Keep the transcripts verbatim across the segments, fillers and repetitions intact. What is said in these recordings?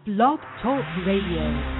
Blog Talk Radio.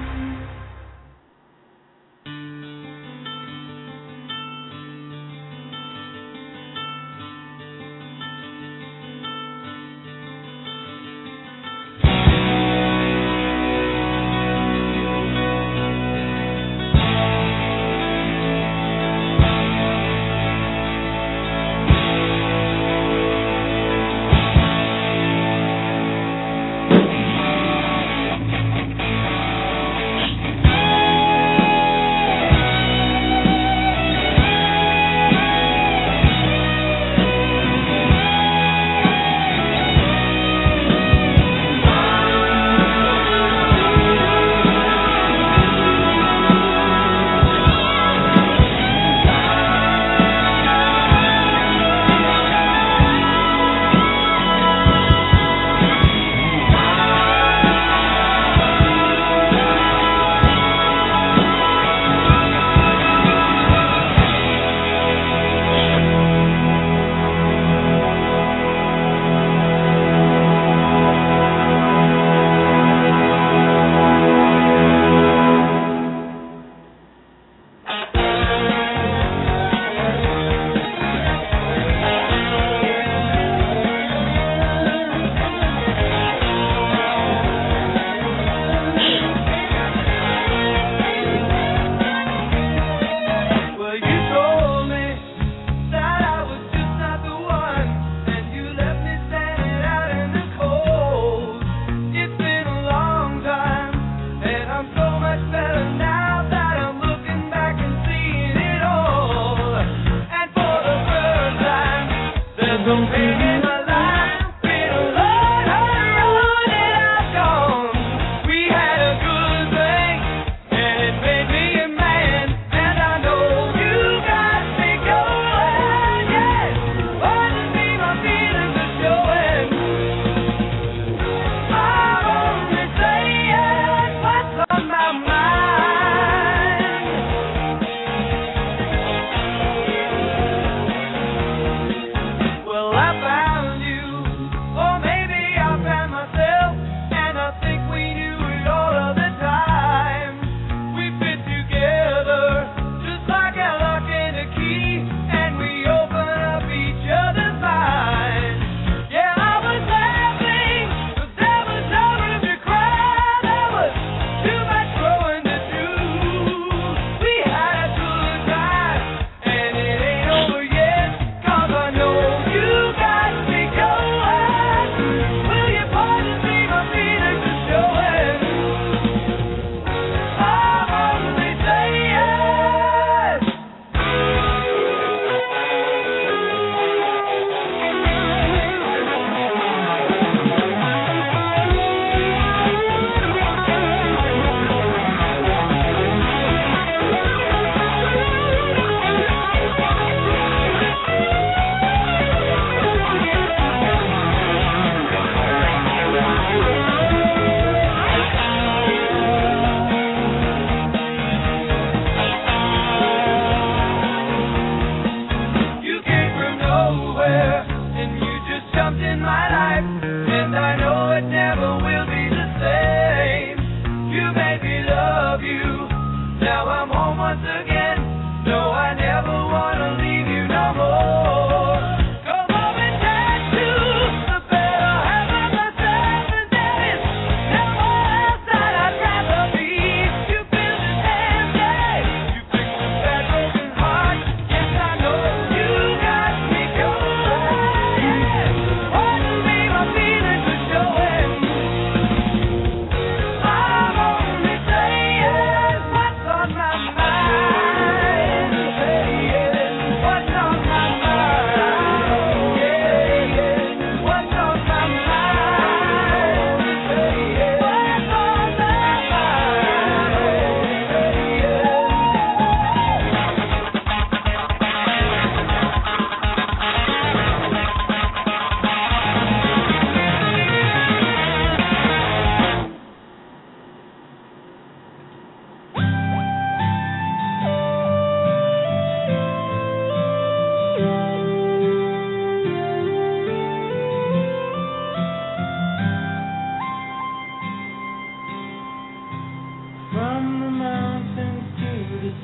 I'm only saying what's on my mind.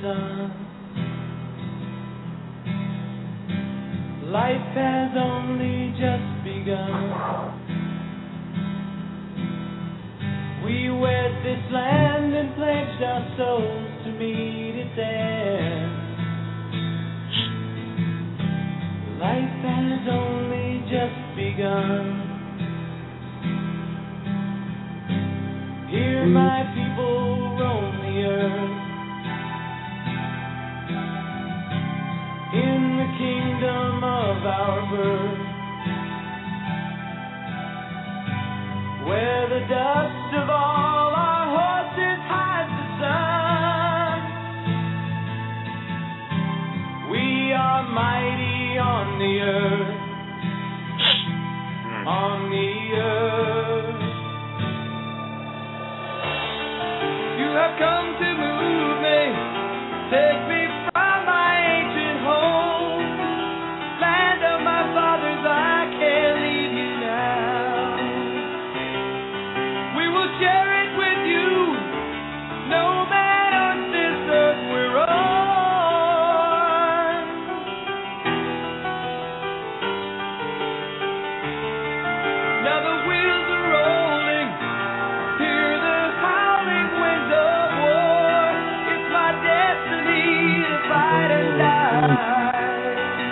sun. Life has only just begun. We wed this land and pledged our souls to meet its end. Life has only just begun. Here my people roam the earth in the kingdom of our birth, where the dust of all our horses hides the sun. We are mighty on the earth, on the earth. You have come to move me, take me from my ancient home, land of my fathers, I can't leave you now. We will share it with you, no man on this earth we're on. Now the wheels are rolling, hear the howling winds of war. It's my destiny to fight and die.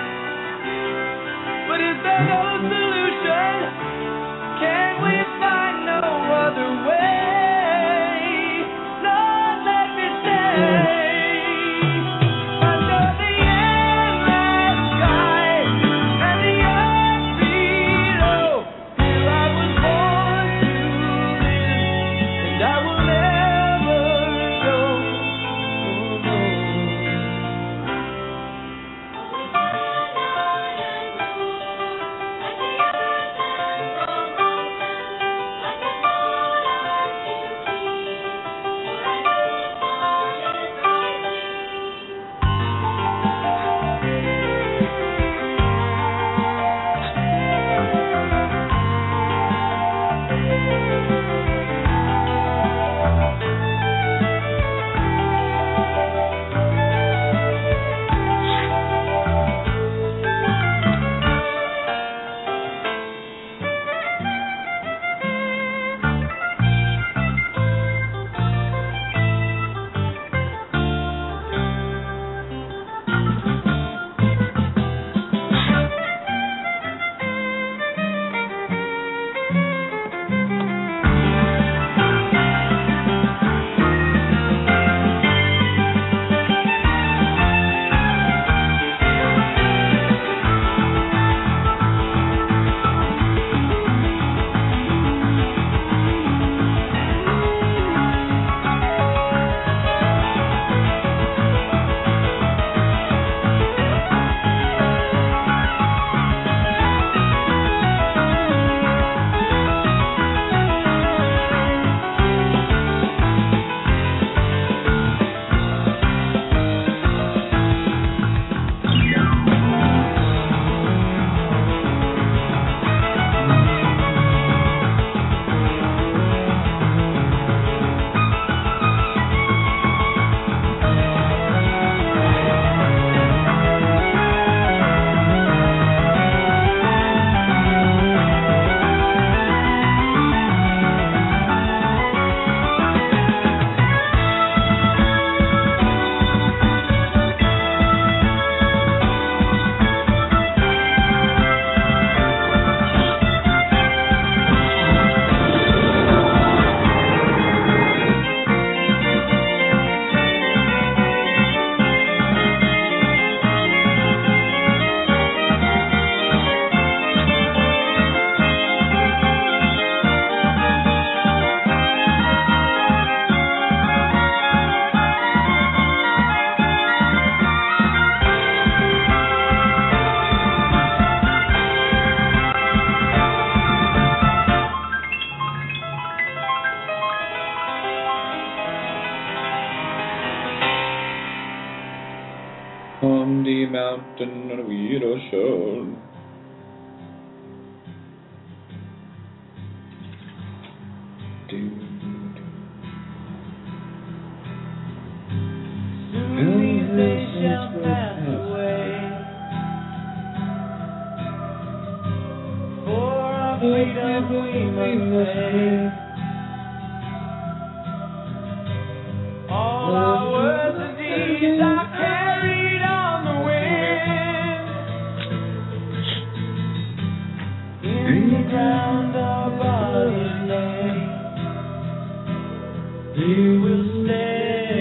But is there no solution? Can we find no other way? Lord, let me stay under the endless sky and the earth below. Here I was born to live, and I will never go. Oh, no. On the mountain we shall. Do, do. name. All our words and deeds are carried on the wind. In the ground our bodies lay, they will stay.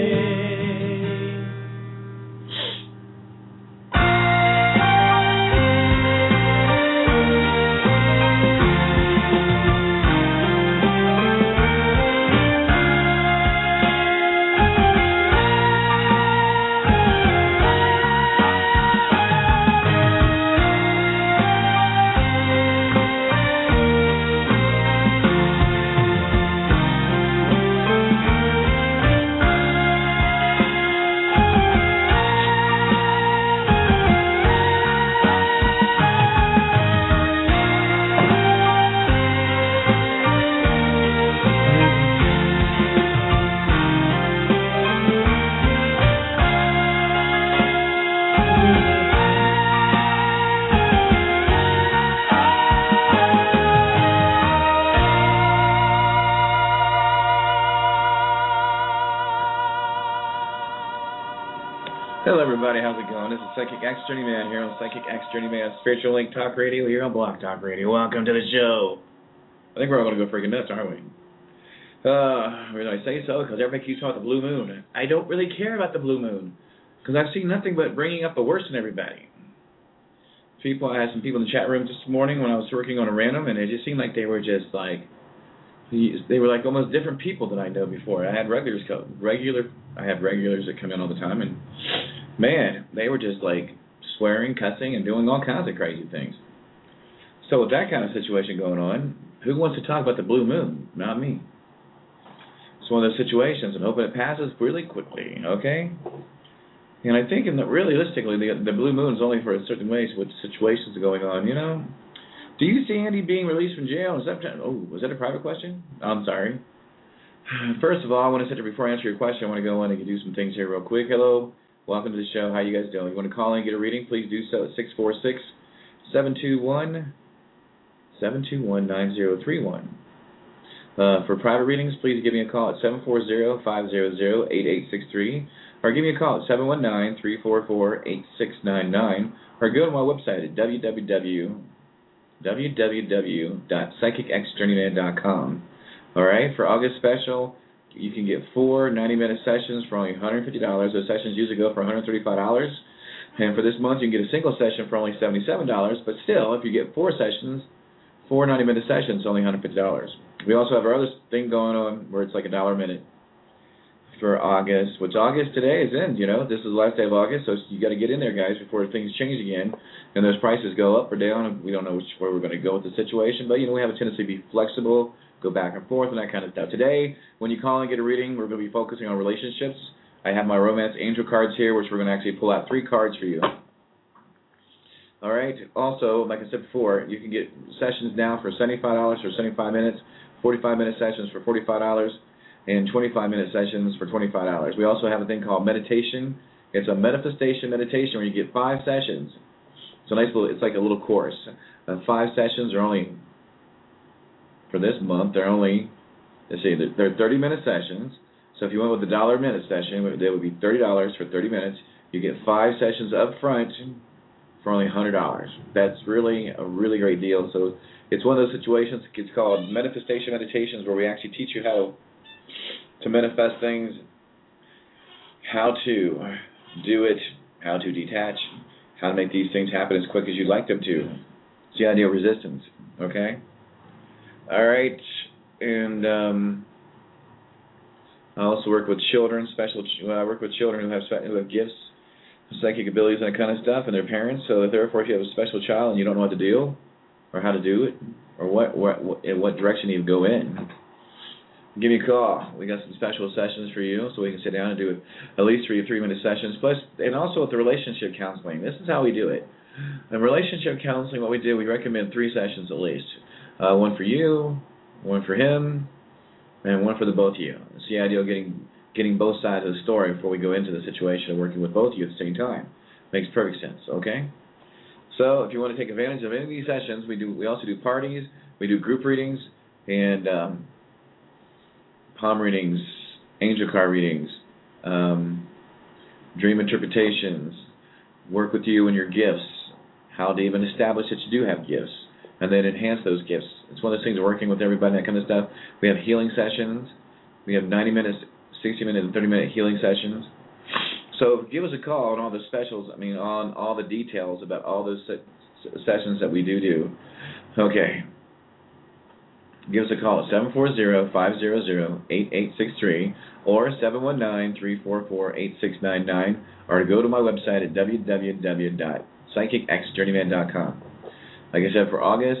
Hello, everybody. How's it going? This is Psychic X Journeyman here on Psychic X Journeyman Spiritual Link Talk Radio here on Blog Talk Radio. Welcome to the show. I think we're all going to go freaking nuts, aren't we? Uh, when I say so, because everybody keeps talking about the blue moon. I don't really care about the blue moon, because I've seen nothing but bringing up the worst in everybody. People, I had some people in the chat room this morning when I was working on a random, and it just seemed like they were just like, they were like almost different people than I know before. I had regulars come, regular, I have regulars that come in all the time, and man, they were just like swearing, cussing, and doing all kinds of crazy things. So with that kind of situation going on, who wants to talk about the blue moon? Not me. It's one of those situations, and hoping it passes really quickly, okay? And I think, in the, realistically, the, the blue moon is only for a certain ways with situations going on, you know? Do you see Andy being released from jail? Is that, oh, was that a private question? I'm sorry. First of all, I want to say, before I answer your question, I want to go in and do some things here real quick. Hello. Welcome to the show. How you guys doing? You want to call in and get a reading? Please do so at six four six, seven two one, nine zero three one. Uh, for private readings, please give me a call at seven four zero, five zero zero, eight eight six three, or give me a call at seven one nine, three four four, eight six nine nine, or go to my website at w w w dot psychic x journeyman dot com. All right, for August special, you can get four ninety-minute sessions for only one hundred fifty dollars. Those sessions usually go for one hundred thirty-five dollars. And for this month, you can get a single session for only seventy-seven dollars. But still, if you get four sessions, four ninety-minute sessions, only one hundred fifty dollars. We also have our other thing going on where it's like a dollar a minute for August. Which August today is in, you know. This is the last day of August, so you got to get in there, guys, before things change again. And those prices go up or down. We don't know which where we're going to go with the situation. But, you know, we have a tendency to be flexible, go back and forth, and that kind of stuff. Today, when you call and get a reading, we're going to be focusing on relationships. I have my Romance Angel cards here, which we're going to actually pull out three cards for you. All right. Also, like I said before, you can get sessions now for seventy-five dollars for seventy-five minutes, forty-five minute sessions for forty-five dollars, and twenty-five minute sessions for twenty-five dollars. We also have a thing called meditation. It's a manifestation meditation where you get five sessions. It's a nice little, it's like a little course. Uh, five sessions are only, for this month, they're only, let's see, they're, they're thirty minute sessions. So if you went with the dollar a minute session, they would be thirty dollars for thirty minutes. You get five sessions up front for only one hundred dollars. That's really a really great deal. So it's one of those situations, it's called manifestation meditations, where we actually teach you how to manifest things, how to do it, how to detach, how to make these things happen as quick as you'd like them to. It's the idea of resistance, okay? All right, and um, I also work with children, special. I work with children who have who have gifts, psychic abilities, and that kind of stuff, and their parents. So therefore, if you have a special child and you don't know what to do, or how to do it, or what what, what in what direction you go in, give me a call. We got some special sessions for you, so we can sit down and do at least three three-minute sessions. Plus, and also with the relationship counseling, this is how we do it. In relationship counseling, what we do, we recommend three sessions at least. Uh, one for you, one for him, and one for the both of you. It's the idea of getting getting both sides of the story before we go into the situation of working with both of you at the same time. Makes perfect sense, okay? So if you want to take advantage of any of these sessions, we do. We also do parties, we do group readings, and um, palm readings, angel card readings, um, dream interpretations, work with you and your gifts, how to even establish that you do have gifts, and then enhance those gifts. It's one of those things, working with everybody, that kind of stuff. We have healing sessions. We have ninety minutes, sixty minute, and thirty minute healing sessions. So give us a call on all the specials, I mean, on all the details about all those se- sessions that we do do. Okay. Give us a call at seven four zero, five zero zero, eight eight six three or seven one nine, three four four, eight six nine nine, or go to my website at w w w dot psychic x journeyman dot com. Like I said, for August,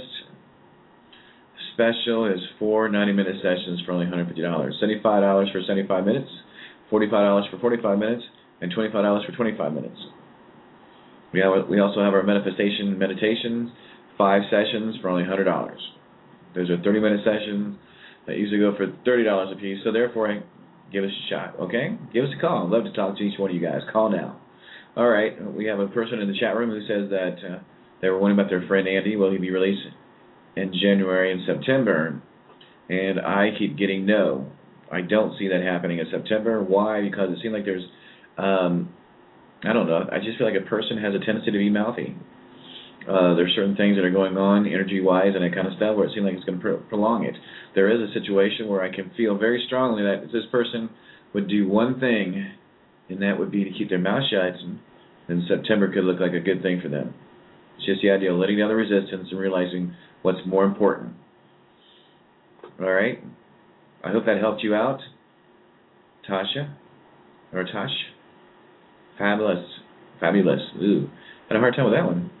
special is four ninety-minute sessions for only one hundred fifty dollars. seventy-five dollars for seventy-five minutes, forty-five dollars for forty-five minutes, and twenty-five dollars for twenty-five minutes. We have, we also have our manifestation meditations, five sessions for only one hundred dollars. Those are thirty minute sessions that usually go for thirty dollars a piece, so therefore, give us a shot, okay? Give us a call. I'd love to talk to each one of you guys. Call now. All right, we have a person in the chat room who says that uh, they were wondering about their friend Andy. Will he be released in January and September? And I keep getting no. I don't see that happening in September. Why? Because it seems like there's, um, I don't know, I just feel like a person has a tendency to be mouthy. Uh, there's certain things that are going on energy-wise and that kind of stuff where it seems like it's going to pro- prolong it. There is a situation where I can feel very strongly that this person would do one thing, and that would be to keep their mouth shut, and then September could look like a good thing for them. It's just the idea of letting down the resistance and realizing what's more important. All right? I hope that helped you out, Tasha, or Tosh. Fabulous. Fabulous. Ooh, had a hard time with that one.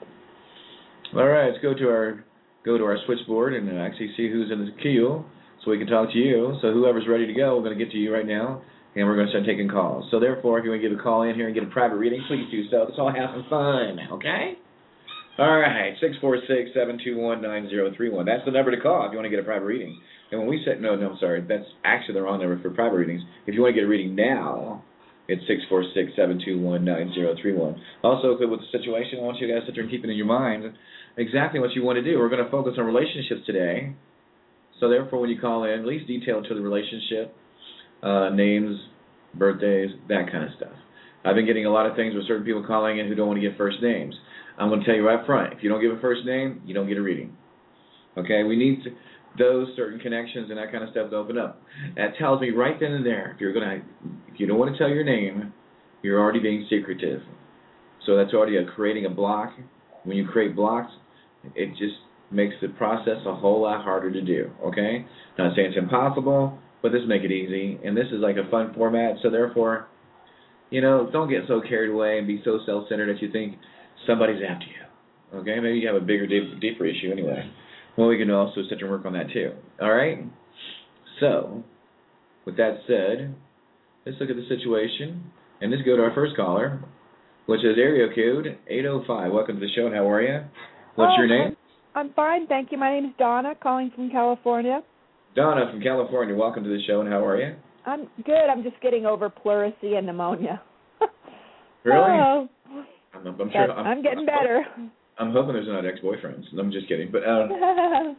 All right, let's go to our go to our switchboard and actually see who's in the queue so we can talk to you. So whoever's ready to go, we're going to get to you right now, and we're going to start taking calls. So therefore, if you want to give a call in here and get a private reading, please do so. It's all have some fun, okay? All right, six four six, seven two one, nine zero three one. That's the number to call if you want to get a private reading. And when we said, no, no, I'm sorry, that's actually the wrong number for private readings. If you want to get a reading now, it's six four six, seven two one, nine zero three one. Also, with the situation, I want you guys to sit there and keep it in your mind exactly what you want to do. We're going to focus on relationships today. So therefore, when you call in, at least detail to the relationship, uh, names, birthdays, that kind of stuff. I've been getting a lot of things with certain people calling in who don't want to give first names. I'm going to tell you right up front, if you don't give a first name, you don't get a reading. Okay? We need to, those certain connections and that kind of stuff to open up. That tells me right then and there, if you're going to, if you don't want to tell your name, you're already being secretive. So that's already a, creating a block. When you create blocks, it just makes the process a whole lot harder to do, okay? Not saying it's impossible, but this make it easy. And this is like a fun format, so therefore, you know, don't get so carried away and be so self-centered that you think somebody's after you, okay? Maybe you have a bigger, deep, deeper issue anyway. Well, we can also sit and work on that too, all right? So, with that said, let's look at the situation, and let's go to our first caller, which is area code eight oh five. Welcome to the show, and how are you? What's oh, your name? I'm, I'm fine, thank you. My name is Donna, calling from California. Donna from California. Welcome to the show, and how are you? I'm good. I'm just getting over pleurisy and pneumonia. Really? Oh, I'm, I'm sure. I'm, I'm getting better. I'm hoping there's not ex-boyfriends. I'm just kidding. But um,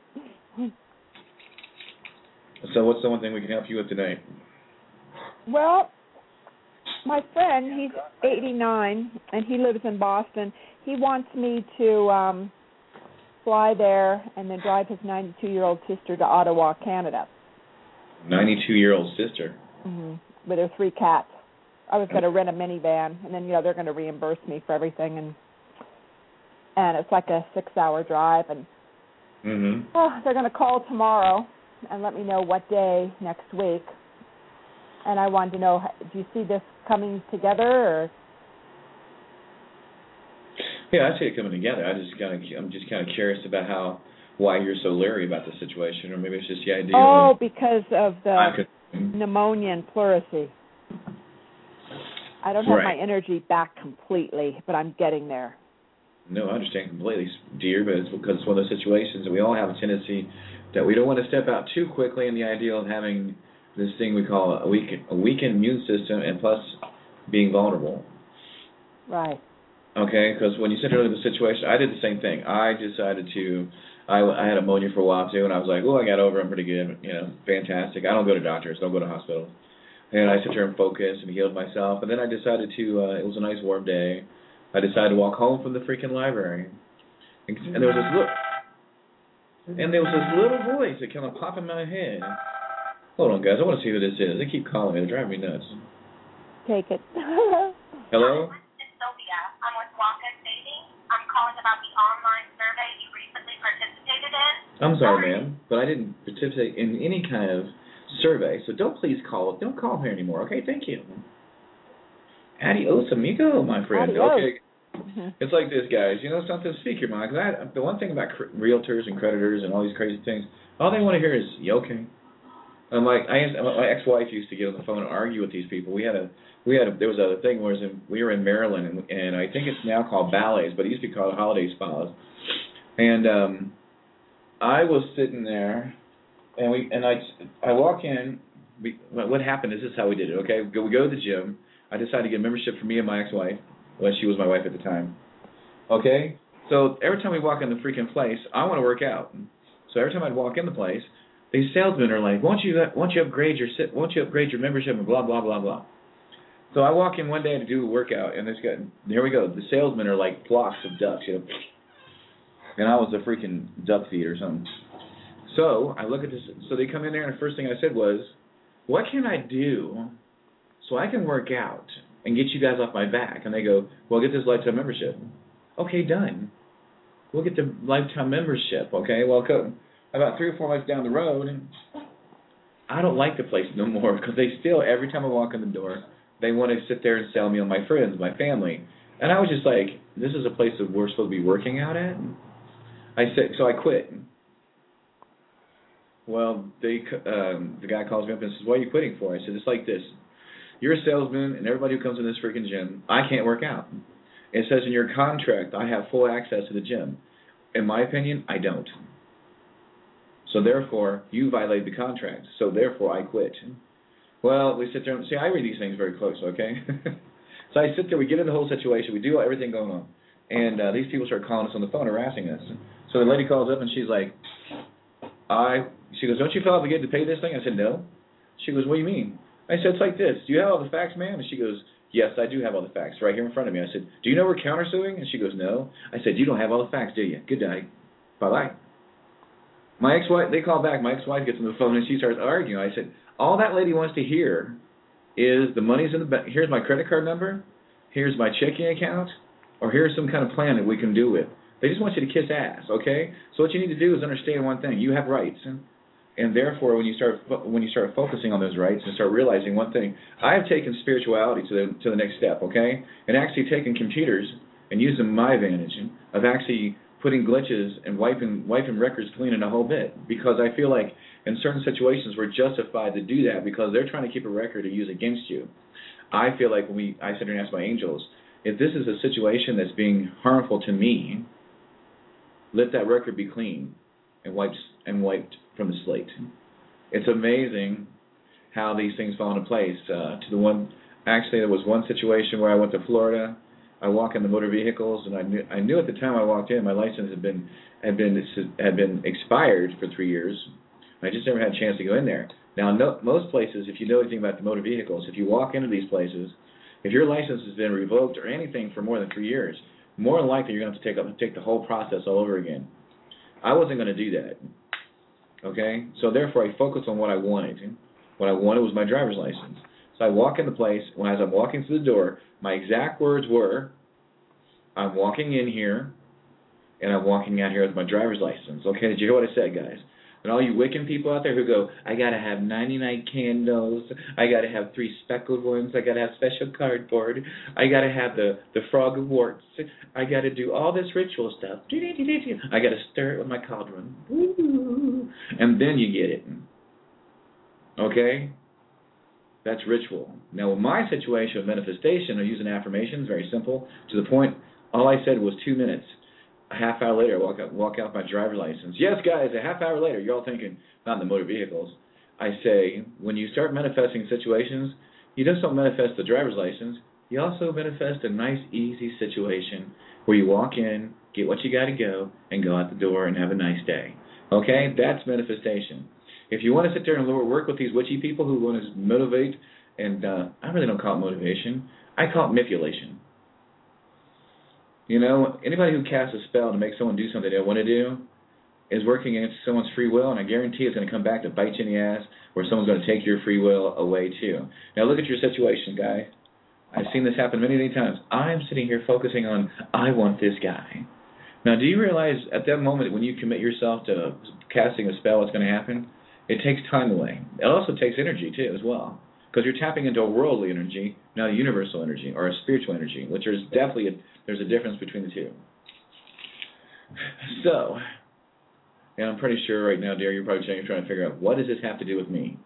so what's the one thing we can help you with tonight? Well, my friend, he's eighty-nine, and he lives in Boston. He wants me to um, fly there and then drive his ninety-two-year-old sister to Ottawa, Canada. ninety-two-year-old sister? Mm-hmm. With her three cats. I was going to rent a minivan, and then, you know, they're going to reimburse me for everything, and and it's like a six-hour drive, and mm-hmm. oh, they're going to call tomorrow and let me know what day next week. And I wanted to know, do you see this coming together, or? Yeah, I see it coming together. I just kind of, I'm just kind of curious about how, why you're so leery about the situation, or maybe it's just the idea. Oh, of, because of the could, pneumonia and pleurisy. I don't have right. my energy back completely, but I'm getting there. No, I understand completely, dear, but it's because it's one of those situations that we all have a tendency that we don't want to step out too quickly in the idea of having this thing we call a weakened, a weakened immune system, and plus being vulnerable. Right. Okay, because when you said earlier the situation, I did the same thing. I decided to I, I had ammonia for a while too, and I was like, oh, I got over it. I'm pretty good. You know, fantastic. I don't go to doctors. Don't go to hospitals. And I sit there and focus and healed myself. And then I decided to, uh, it was a nice warm day. I decided to walk home from the freaking library. And, and there was this little, and there was this little voice that kind of popped in my head. Hold on, guys. I want to see who this is. They keep calling me. They're driving me nuts. Take it. Hello? It's Sylvia. I'm with Wonka Dating. I'm calling about the online survey you recently participated in. I'm sorry, ma'am, but I didn't participate in any kind of survey, so don't please call. Don't call here anymore, okay? Thank you. Adios, amigo, my friend. Adios. Okay. Mm-hmm. It's like this, guys. You know something? Speak your mind. Cause I, the one thing about cr- realtors and creditors and all these crazy things, all they want to hear is, you okay? I'm like, I used, my ex-wife used to get on the phone and argue with these people. We had a, we had a, there was a thing where in, we were in Maryland, and, and I think it's now called Ballets, but it used to be called Holiday Spas. And um, I was sitting there, and we, and I, I walk in. We, what happened is this is how we did it. Okay, we go, we go to the gym. I decided to get a membership for me and my ex-wife. Well, she was my wife at the time. Okay, so every time we walk in the freaking place, I want to work out. So every time I'd walk in the place, these salesmen are like, "Won't you, won't you upgrade your, won't you upgrade your membership?" and blah blah blah blah. So I walk in one day to do a workout, and this guy, here we go. The salesmen are like flocks of ducks, you know. And I was a freaking duck feed or something. So I look at this. So they come in there, and the first thing I said was, "What can I do so I can work out and get you guys off my back?" And they go, "Well, get this lifetime membership." Okay, done. We'll get the lifetime membership, okay? Well, co- about three or four months down the road, and I don't like the place no more because they still, every time I walk in the door, they want to sit there and sell me on my friends, my family. And I was just like, this is a place that we're supposed to be working out at? I said, so I quit. Well, they, um, the guy calls me up and says, "What are you quitting for?" I said, "It's like this. You're a salesman, and everybody who comes in this freaking gym, I can't work out. It says in your contract I have full access to the gym. In my opinion, I don't. So therefore, you violated the contract. So therefore, I quit." Well, we sit there and see, I read these things very close, okay? So I sit there, we get in the whole situation, we do everything going on, and uh, these people start calling us on the phone, harassing us. So the lady calls up and she's like, I, she goes, "Don't you feel obligated to pay this thing?" I said, "No." She goes, "What do you mean?" I said, "It's like this. Do you have all the facts, ma'am?" And she goes, "Yes, I do have all the facts right here in front of me." I said, "Do you know we're countersuing?" And she goes, "No." I said, "You don't have all the facts, do you? Good night. Bye-bye." My ex-wife, they call back. My ex-wife gets on the phone and she starts arguing. I said, all that lady wants to hear is the money's in the bank. Here's my credit card number. Here's my checking account. Or here's some kind of plan that we can do with. They just want you to kiss ass, okay? So what you need to do is understand one thing. You have rights. And, and therefore, when you start when you start focusing on those rights and start realizing one thing, I have taken spirituality to the, to the next step, okay? And actually taken computers and used them to my advantage of actually putting glitches and wiping wiping records clean in a whole bit, because I feel like in certain situations we're justified to do that because they're trying to keep a record to use against you. I feel like when we I sit there and ask my angels, if this is a situation that's being harmful to me, let that record be clean and wiped and wiped from the slate. It's amazing how these things fall into place. Uh, to the one, actually, there was one situation where I went to Florida. I walk in the motor vehicles, and I knew I knew at the time I walked in, my license had been had been had been expired for three years. I just never had a chance to go in there. Now, no, most places, if you know anything about the motor vehicles, if you walk into these places, if your license has been revoked or anything for more than three years, more than likely you're going to have to take up, take the whole process all over again. I wasn't going to do that. Okay, so therefore I focused on what I wanted. What I wanted was my driver's license. So I walk in the place. When as I'm walking through the door, my exact words were, "I'm walking in here, and I'm walking out here with my driver's license." Okay, did you hear what I said, guys? And all you Wiccan people out there who go, "I gotta have ninety-nine candles, I gotta have three speckled ones, I gotta have special cardboard, I gotta have the the frog of warts, I gotta do all this ritual stuff, I gotta stir it with my cauldron, Woo. And then you get it." Okay? That's ritual. Now, in my situation of manifestation, I use an affirmation, very simple, to the point. All I said was two minutes. A half hour later, I walk out, walk out my driver's license. Yes, guys, a half hour later, you're all thinking, not in the motor vehicles. I say, when you start manifesting situations, you just don't manifest the driver's license, you also manifest a nice, easy situation where you walk in, get what you got to go, and go out the door and have a nice day. Okay? That's manifestation. If you want to sit there and work with these witchy people who want to motivate, and uh, I really don't call it motivation, I call it manipulation. You know, anybody who casts a spell to make someone do something they don't want to do is working against someone's free will, and I guarantee it's going to come back to bite you in the ass, or someone's going to take your free will away too. Now look at your situation, guy. I've seen this happen many, many times. I'm sitting here focusing on, I want this guy. Now, do you realize at that moment when you commit yourself to casting a spell, what's going to happen? It takes time away. It also takes energy too, as well, because you're tapping into a worldly energy, not a universal energy or a spiritual energy, which there's definitely a, there's a difference between the two. So, and I'm pretty sure right now, dear, you're probably saying you're trying to figure out, what does this have to do with me?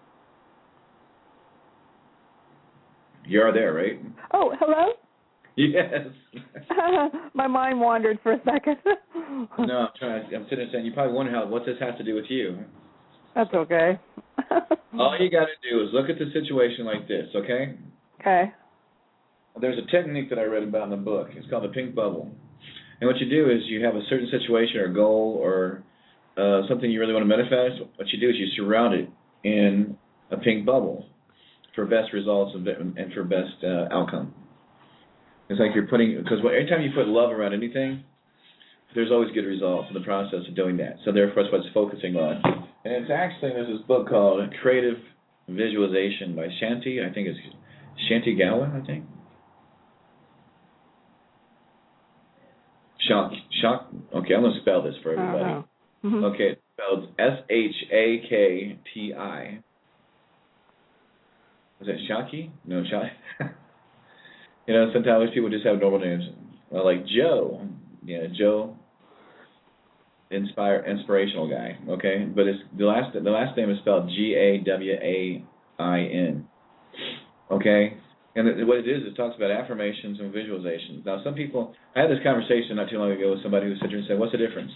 You are there, right? Oh, hello? Yes. My mind wandered for a second. No, I'm trying. I'm sitting there saying you probably wonder how what this has to do with you. That's okay. All you got to do is look at the situation like this, okay? Okay. There's a technique that I read about in the book. It's called the pink bubble. And what you do is you have a certain situation or goal or uh, something you really want to manifest. What you do is you surround it in a pink bubble for best results and for best uh, outcome. It's like you're putting, because every time you put love around anything, there's always good results in the process of doing that. So therefore, that's what it's focusing on. And it's actually, there's this book called Creative Visualization by Shanti. I think it's Shanti Gowan, I think. Shock, shock. Okay, I'm going to spell this for everybody. Uh-huh. Mm-hmm. Okay, it's spelled S H A K T I. Was that Shaki? No, Shaki. You know, sometimes people just have normal names. Well, like Joe. Yeah, Joe. Inspire, inspirational guy. Okay, but it's the last. The last name is spelled G A W A I N. Okay, and it, what it is, it talks about affirmations and visualizations. Now, some people. I had this conversation not too long ago with somebody who said and said, "What's the difference?"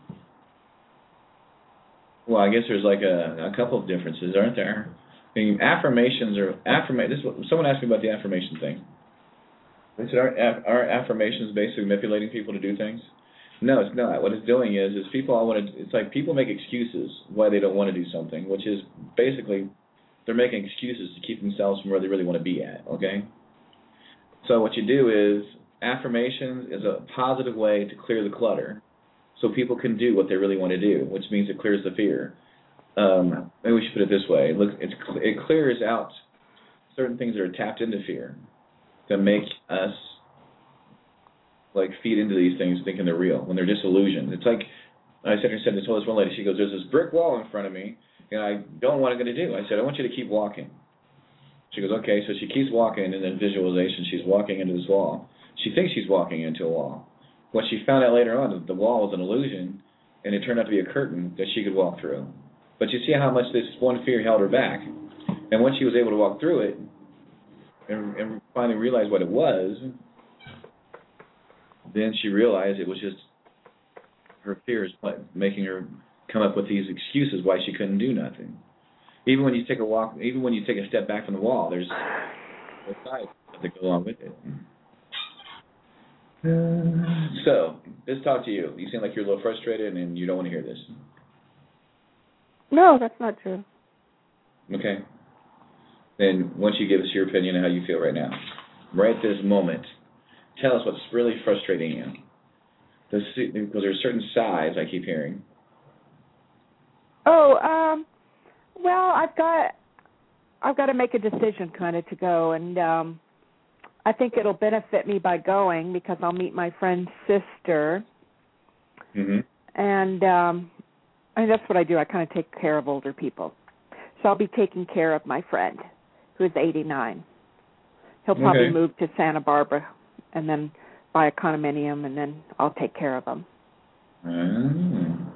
Well, I guess there's like a, a couple of differences, aren't there? I mean, affirmations are affirma. This is what, someone asked me about the affirmation thing. They said, "Are, are affirmations basically manipulating people to do things?" No, it's not. What it's doing is, is people all want to. It's like people make excuses why they don't want to do something, which is basically they're making excuses to keep themselves from where they really want to be at. Okay. So what you do is affirmations is a positive way to clear the clutter, so people can do what they really want to do, which means it clears the fear. Um, maybe we should put it this way: Look, it's, it clears out certain things that are tapped into fear to make us like feed into these things thinking they're real when they're disillusioned. It's like I said, I said this told this one lady, she goes, "There's this brick wall in front of me, and I don't know what I'm going to do." I said, "I want you to keep walking." She goes, "Okay." So she keeps walking, and then visualization, she's walking into this wall. She thinks she's walking into a wall. What she found out later on, that the wall was an illusion, and it turned out to be a curtain that she could walk through. But you see how much this one fear held her back. And once she was able to walk through it and, and finally realize what it was, then she realized it was just her fears making her come up with these excuses why she couldn't do nothing. Even when you take a walk, even when you take a step back from the wall, there's a side that go along with it. So, let's talk to you. You seem like you're a little frustrated and you don't want to hear this. No, that's not true. Okay. Then, once you give us your opinion on how you feel right now, right this moment, tell us what's really frustrating you. Because there's certain sides I keep hearing. Oh, um, well, I've got, I've got to make a decision kind of to go, and um, I think it'll benefit me by going because I'll meet my friend's sister, Mm-hmm. and um, I mean, that's what I do. I kind of take care of older people, so I'll be taking care of my friend who is eighty-nine. He'll probably Okay. move to Santa Barbara, and then buy a condominium, and then I'll take care of him. Mm.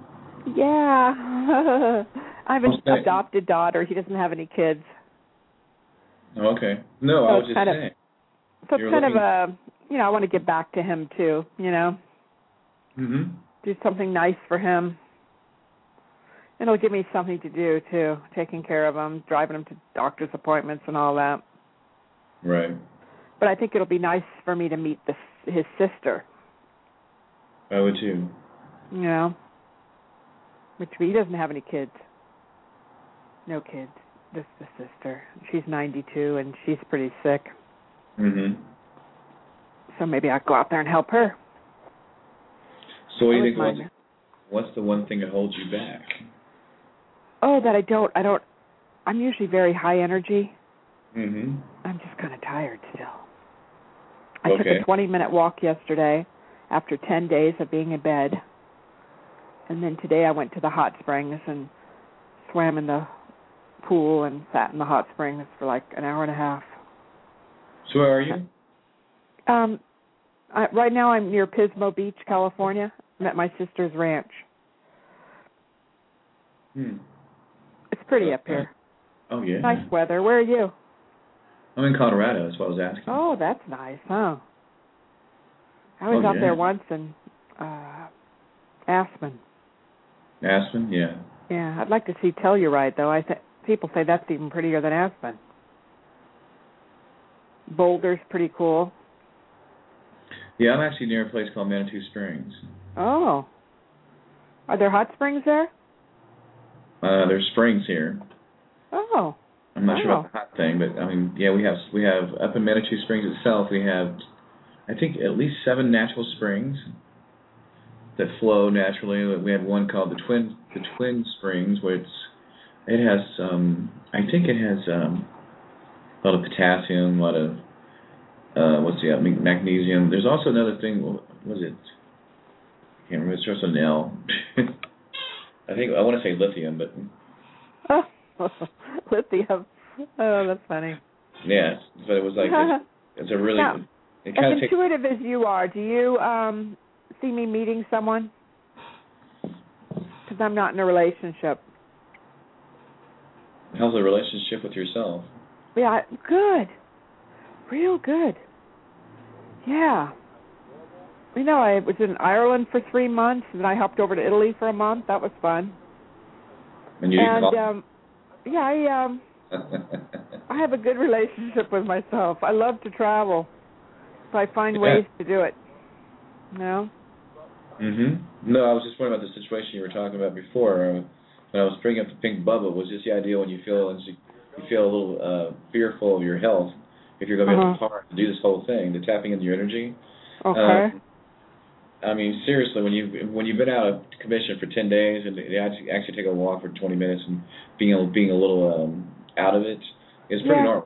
Yeah. I have an Okay. adopted daughter. He doesn't have any kids. Okay. No, So I was it's just kind of- saying. So You're it's kind looking- of a, you know, I want to give back to him too, you know, Mm-hmm. do something nice for him. And it'll give me something to do too, taking care of him, driving him to doctor's appointments and all that. Right. but I think it'll be nice for me to meet the, his sister. I would too. You know, which he doesn't have any kids. No kids. Just the sister. She's ninety-two and she's pretty sick. Mhm. So maybe I'll go out there and help her. So what do you I think? wouldn't What's, mind what's the one thing that holds you back? Oh, that I don't. I don't. I'm usually very high energy. Mhm. I'm just kind of tired still. I took Okay. a twenty-minute walk yesterday after ten days of being in bed. And then today I went to the hot springs and swam in the pool and sat in the hot springs for like an hour and a half. So where are you? Um, I, right now I'm near Pismo Beach, California. I'm at my sister's ranch. Hmm. It's pretty up here. Oh, yeah. Nice weather. Where are you? I'm in Colorado, that's what I was asking. Oh, that's nice, huh? I was Oh, out yeah. there once in uh, Aspen. Aspen, yeah. Yeah, I'd like to see Telluride, though. I th- people say that's even prettier than Aspen. Boulder's pretty cool. Yeah, I'm actually near a place called Manitou Springs. Oh. Are there hot springs there? Uh, there's springs here. Oh. I'm not Oh. sure about the hot thing, but I mean, yeah, we have we have up in Manitou Springs itself. We have, I think, at least seven natural springs that flow naturally. We have one called the Twin the Twin Springs, where it's it has um I think it has um a lot of potassium, a lot of uh what's the uh, magnesium. There's also another thing. What was it? I can't remember. It starts with an L. I think I want to say lithium, but lithium. Oh, that's funny. yeah, but it was like it's, it's a really Now, it kind as of takes. intuitive as you are, do you um, see me meeting someone? Because I'm not in a relationship. How's the relationship with yourself? Yeah, good. Real good. Yeah. You know, I was in Ireland for three months, and I hopped over to Italy for a month. That was fun. And you didn't And, call? um, yeah, I um, I have a good relationship with myself. I love to travel, so I find Yeah. ways to do it. You know? Mhm. No, I was just wondering about the situation you were talking about before. Uh, when I was bringing up the pink bubble, was just the idea when you feel inse- you feel a little uh, fearful of your health, if you're going to be Uh-huh. able to par- to do this whole thing, to tapping into your energy. Okay. Um, I mean, seriously, when you when you've been out of commission for ten days and you actually, actually take a walk for twenty minutes and being a, being a little um, out of it, it's pretty Yeah. normal.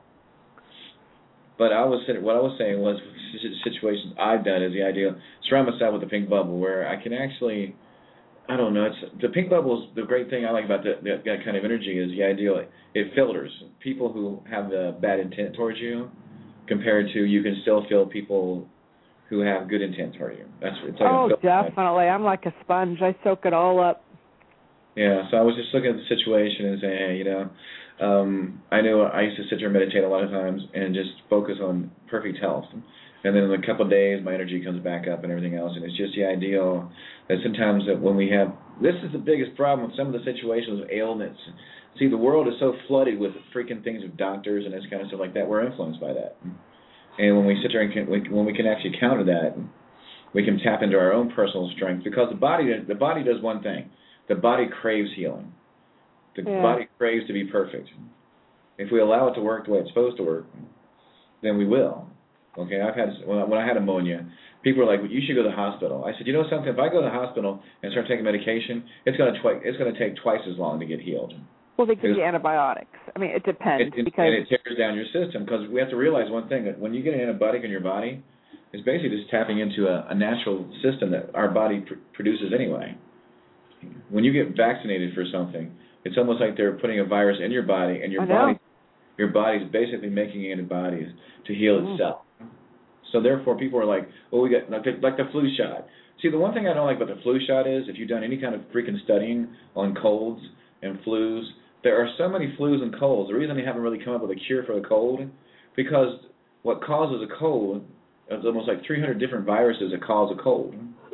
But I was what I was saying was situations I've done is the idea surround myself with the pink bubble where I can actually, I don't know, it's the pink bubble is the great thing I like about the, that, that kind of energy is the idea it filters people who have the bad intent towards you compared to you can still feel people who have good intent toward you. That's it's like Oh, a filter. definitely. I'm like a sponge. I soak it all up. Yeah, so I was just looking at the situation and saying, hey, you know, um, I know I used to sit there and meditate a lot of times and just focus on perfect health. And then in a couple of days, my energy comes back up and everything else. And it's just the ideal that sometimes that when we have, this is the biggest problem with some of the situations of ailments. See, the world is so flooded with freaking things with doctors and this kind of stuff like that. We're influenced by that. And when we sit there and can, when we can actually counter that, we can tap into our own personal strength because the body, the body does one thing. The body craves healing. The Yeah. body craves to be perfect. If we allow it to work the way it's supposed to work, then we will. Okay, I've had when I, when I had pneumonia, people were like, well, "You should go to the hospital." I said, "You know something? If I go to the hospital and start taking medication, it's going to twi- it's going to take twice as long to get healed." Well, they give you antibiotics. I mean, it depends It, it, because and it tears down your system because we have to realize one thing that when you get an antibiotic in your body, it's basically just tapping into a, a natural system that our body pr- produces anyway. When you get vaccinated for something, it's almost like they're putting a virus in your body, and your I know. body, your body's basically making antibodies to heal Mm. itself. So therefore, people are like, "Oh, we got like the, like the flu shot." See, the one thing I don't like about the flu shot is if you've done any kind of freaking studying on colds and flus, there are so many flus and colds. The reason they haven't really come up with a cure for the cold, because what causes a cold is almost like three hundred different viruses that cause a cold.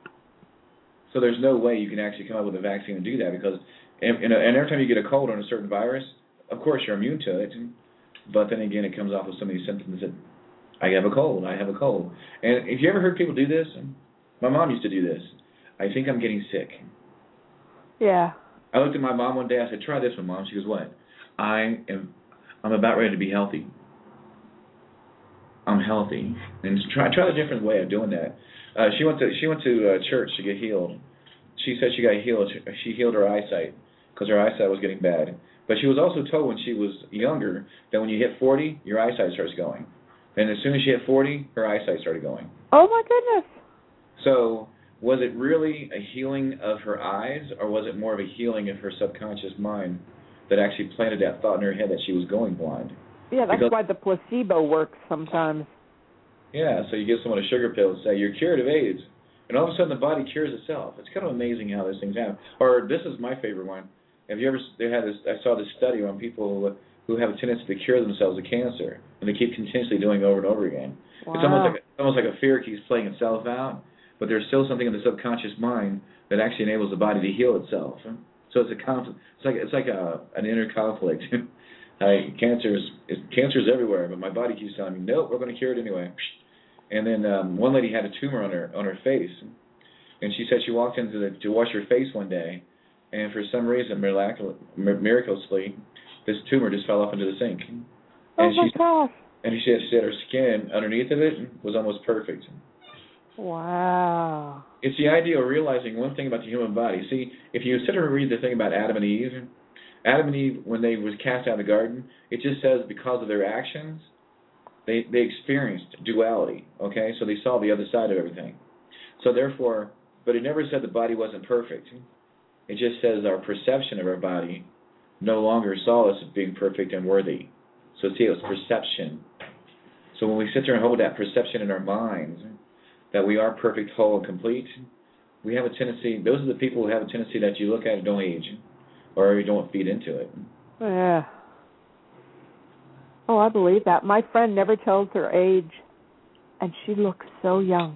So there's no way you can actually come up with a vaccine and do that because, and, and every time you get a cold on a certain virus, of course you're immune to it, but then again it comes off with so many symptoms that I have a cold. I have a cold. And if you ever heard people do this, my mom used to do this. I think I'm getting sick. Yeah. I looked at my mom one day. I said, "Try this one, Mom." She goes, "What?" I am. I'm about ready to be healthy. I'm healthy, and try try a different way of doing that. Uh, she went to she went to uh, church to get healed. She said she got healed. She healed her eyesight because her eyesight was getting bad. But she was also told when she was younger that when you hit forty, your eyesight starts going. And as soon as she hit forty, her eyesight started going. Oh, my goodness. So was it really a healing of her eyes, or was it more of a healing of her subconscious mind that actually planted that thought in her head that she was going blind? Yeah, that's Because, why the placebo works sometimes. Yeah, so you give someone a sugar pill and say, "You're cured of AIDS." And all of a sudden the body cures itself. It's kind of amazing how those things happen. Or this is my favorite one. Have you ever, they had this, I saw this study on people who, who have a tendency to cure themselves of cancer, and they keep continuously doing it over and over again. Wow. It's almost like it's almost like a fear keeps playing itself out, but there's still something in the subconscious mind that actually enables the body to heal itself. So it's a conflict. It's like it's like a an inner conflict. I, cancer is cancer is everywhere, but my body keeps telling me, "Nope, we're going to cure it anyway." And then um, one lady had a tumor on her on her face, and she said she walked into the, to wash her face one day, and for some reason, miracul- miraculously, this tumor just fell off into the sink. And Oh my she, gosh! And she said, she said her skin underneath of it was almost perfect. Wow. It's the idea of realizing one thing about the human body. See, if you sit and read the thing about Adam and Eve, Adam and Eve, when they was cast out of the garden, it just says because of their actions, They they experienced duality, okay? So they saw the other side of everything. So therefore, but it never said the body wasn't perfect. It just says our perception of our body no longer saw us as being perfect and worthy. So see, it was perception. So when we sit there and hold that perception in our minds that we are perfect, whole, and complete, we have a tendency, those are the people who have a tendency that you look at and don't age, or you don't feed into it. Yeah. Oh, I believe that. My friend never tells her age, and she looks so young.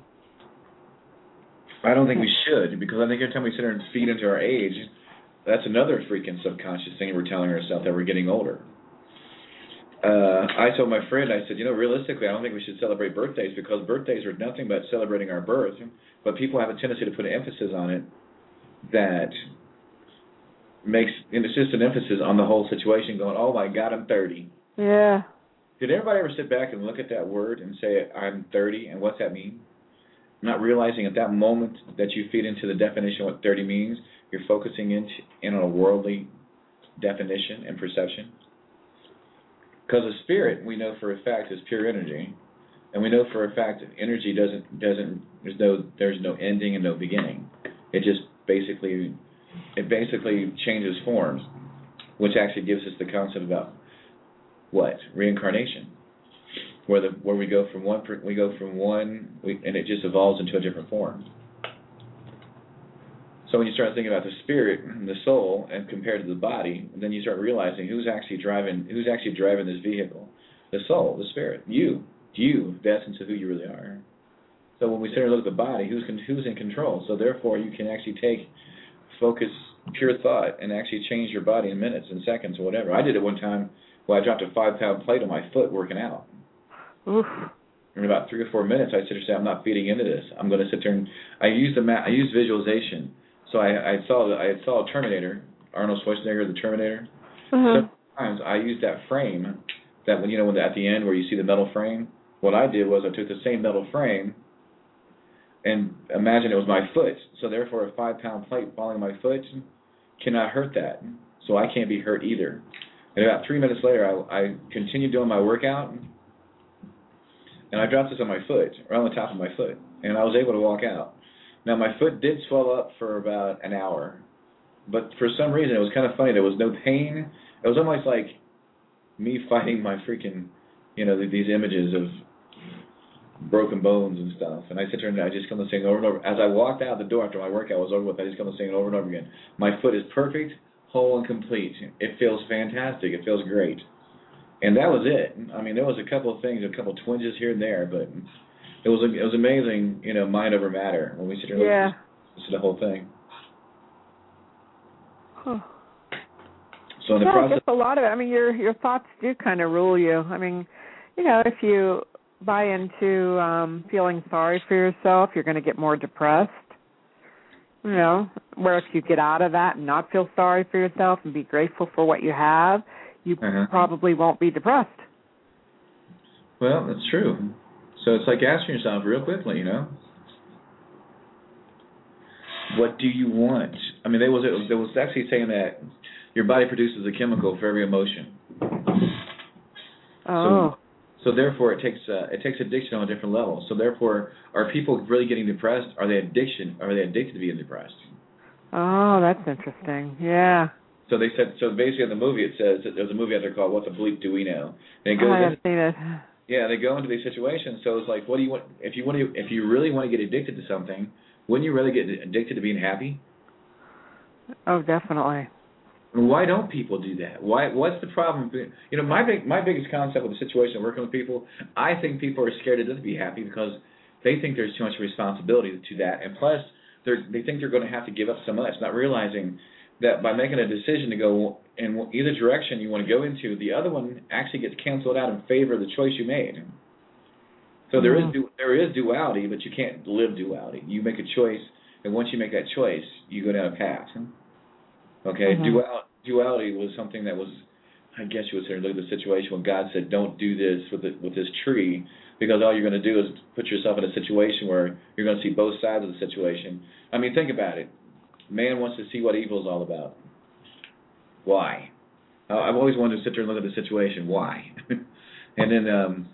I don't think we should, because I think every time we sit there and feed into our age, that's another freaking subconscious thing we're telling ourselves that we're getting older. Uh, I told my friend, I said, you know, realistically, I don't think we should celebrate birthdays because birthdays are nothing but celebrating our birth, but people have a tendency to put an emphasis on it that makes, and it's just an emphasis on the whole situation going, oh my God, I'm thirty. Yeah. Did everybody ever sit back and look at that word and say, I'm thirty, and what's that mean? Not realizing at that moment that you feed into the definition of what thirty means, you're focusing in, in on a worldly definition and perception. Because a spirit, we know for a fact, is pure energy, and we know for a fact that energy doesn't doesn't there's no there's no ending and no beginning. It just basically it basically changes forms, which actually gives us the concept about what reincarnation, where the where we go from one we go from one we, and it just evolves into a different form. So when you start thinking about the spirit, the soul, and compared to the body, then you start realizing who's actually driving who's actually driving this vehicle. The soul, the spirit, you, you, the essence of who you really are. So when we sit here and look at the body, who's who's in control? So therefore, you can actually take, focus, pure thought, and actually change your body in minutes and seconds or whatever. I did it one time where I dropped a five-pound plate on my foot working out. Oof. In about three or four minutes, I sit there and say, I'm not feeding into this. I'm going to sit there and I used the ma- I used visualization. So I, I saw I saw Terminator, Arnold Schwarzenegger, the Terminator. Uh-huh. Several times I used that frame, that when you know when the, at the end where you see the metal frame. What I did was I took the same metal frame and imagine it was my foot. So therefore, a five-pound plate falling on my foot cannot hurt that. So I can't be hurt either. And about three minutes later, I, I continued doing my workout, and I dropped this on my foot, or on the top of my foot, and I was able to walk out. Now, my foot did swell up for about an hour, but for some reason, it was kind of funny. There was no pain. It was almost like me fighting my freaking, you know, these images of broken bones and stuff. And I sit there and I just come to sing over and over. As I walked out the door after my workout was over with, I just come to sing it over and over again. My foot is perfect, whole, and complete. It feels fantastic. It feels great. And that was it. I mean, there was a couple of things, a couple of twinges here and there, but it was it was amazing, you know, mind over matter when we sit here and Yeah. look at the whole thing. Huh. So in the Yeah, I process, guess a lot of it. I mean, your your thoughts do kind of rule you. I mean, you know, if you buy into um, feeling sorry for yourself, you're going to get more depressed. You know, where if you get out of that and not feel sorry for yourself and be grateful for what you have, you Uh-huh. probably won't be depressed. Well, that's true. So it's like asking yourself real quickly, you know, what do you want? I mean, there was there was actually saying that your body produces a chemical for every emotion. Oh. So, so therefore, it takes uh, it takes addiction on a different level. So therefore, are people really getting depressed? Are they addiction? Are they addicted to being depressed? Oh, that's interesting. Yeah. So they said. So basically, in the movie, it says that there's a movie out there called "What the Bleep Do We Know?" And it goes I into, have seen it. yeah, they go into these situations. So it's like, what do you want? If you want to, if you really want to get addicted to something, wouldn't you rather get addicted to being happy? Oh, definitely. Why don't people do that? Why? What's the problem? You know, my big, my biggest concept with the situation working with people, I think people are scared to be happy because they think there's too much responsibility to that, and plus, they they think they're going to have to give up so much, not realizing that by making a decision to go in either direction you want to go into, the other one actually gets canceled out in favor of the choice you made. So there is du- there is duality, but you can't live duality. You make a choice, and once you make that choice, you go down a path. Okay, Mm-hmm. Dual, duality was something that was, I guess you would say, look at the situation when God said, don't do this with the, with this tree, because all you're going to do is put yourself in a situation where you're going to see both sides of the situation. I mean, think about it. Man wants to see what evil is all about. Why? Uh, I've always wanted to sit there and look at the situation. Why? And then um,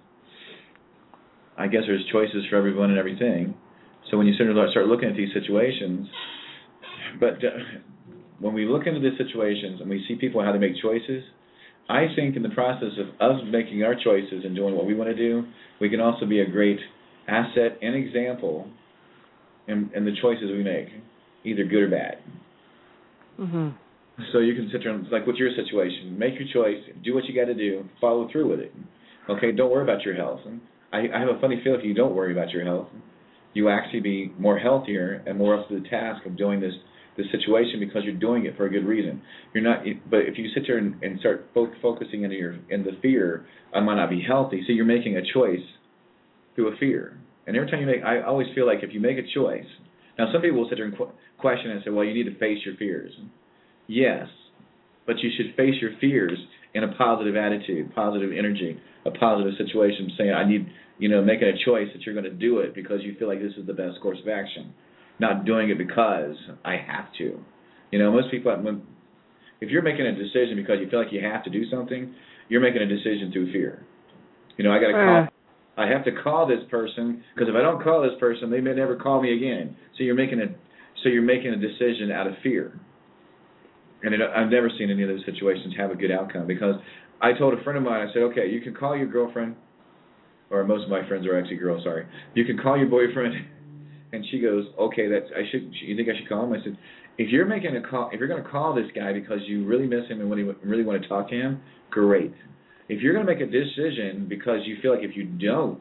I guess there's choices for everyone and everything. So when you start start looking at these situations, but uh, when we look into these situations and we see people how they make choices, I think in the process of us making our choices and doing what we want to do, we can also be a great asset and example in, in the choices we make, either good or bad. Mm-hmm. So you can sit there and, like with your situation, make your choice, do what you got to do, follow through with it. Okay, don't worry about your health. I, I have a funny feel if you don't worry about your health, you actually be more healthier and more up to the task of doing this this situation because you're doing it for a good reason. You're not, but if you sit there and, and start fo- focusing into your in the fear, I might not be healthy. So you're making a choice through a fear. And every time you make, I always feel like if you make a choice. Now some people will sit there and qu- question and say, well, you need to face your fears. Yes, but you should face your fears in a positive attitude, positive energy, a positive situation, saying I need, you know, making a choice that you're going to do it because you feel like this is the best course of action. Not doing it because I have to. You know, most people, when, if you're making a decision because you feel like you have to do something, you're making a decision through fear. You know, I got to call, I have to call this person because if I don't call this person, they may never call me again. So you're making a, so you're making a decision out of fear. And it, I've never seen any of those situations have a good outcome because I told a friend of mine, I said, okay, you can call your girlfriend, or most of my friends are actually girls, sorry. You can call your boyfriend. And she goes, okay, that's I should. You think I should call him? I said, if you're making a call, if you're going to call this guy because you really miss him and really want to talk to him, great. If you're going to make a decision because you feel like if you don't,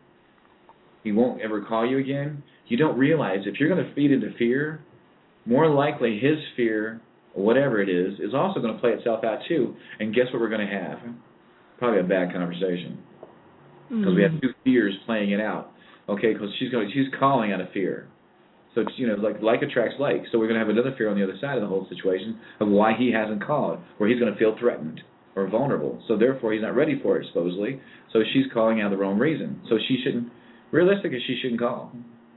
he won't ever call you again, you don't realize if you're going to feed into fear, more likely his fear, whatever it is, is also going to play itself out too. And guess what we're going to have? Probably a bad conversation because mm-hmm. we have two fears playing it out. Okay, because she's going, she's calling out of fear. So it's, you know, like like attracts like. So we're going to have another fear on the other side of the whole situation of why he hasn't called, where he's going to feel threatened or vulnerable. So therefore, he's not ready for it, supposedly. So she's calling out the wrong reason. So she shouldn't, realistically, she shouldn't call.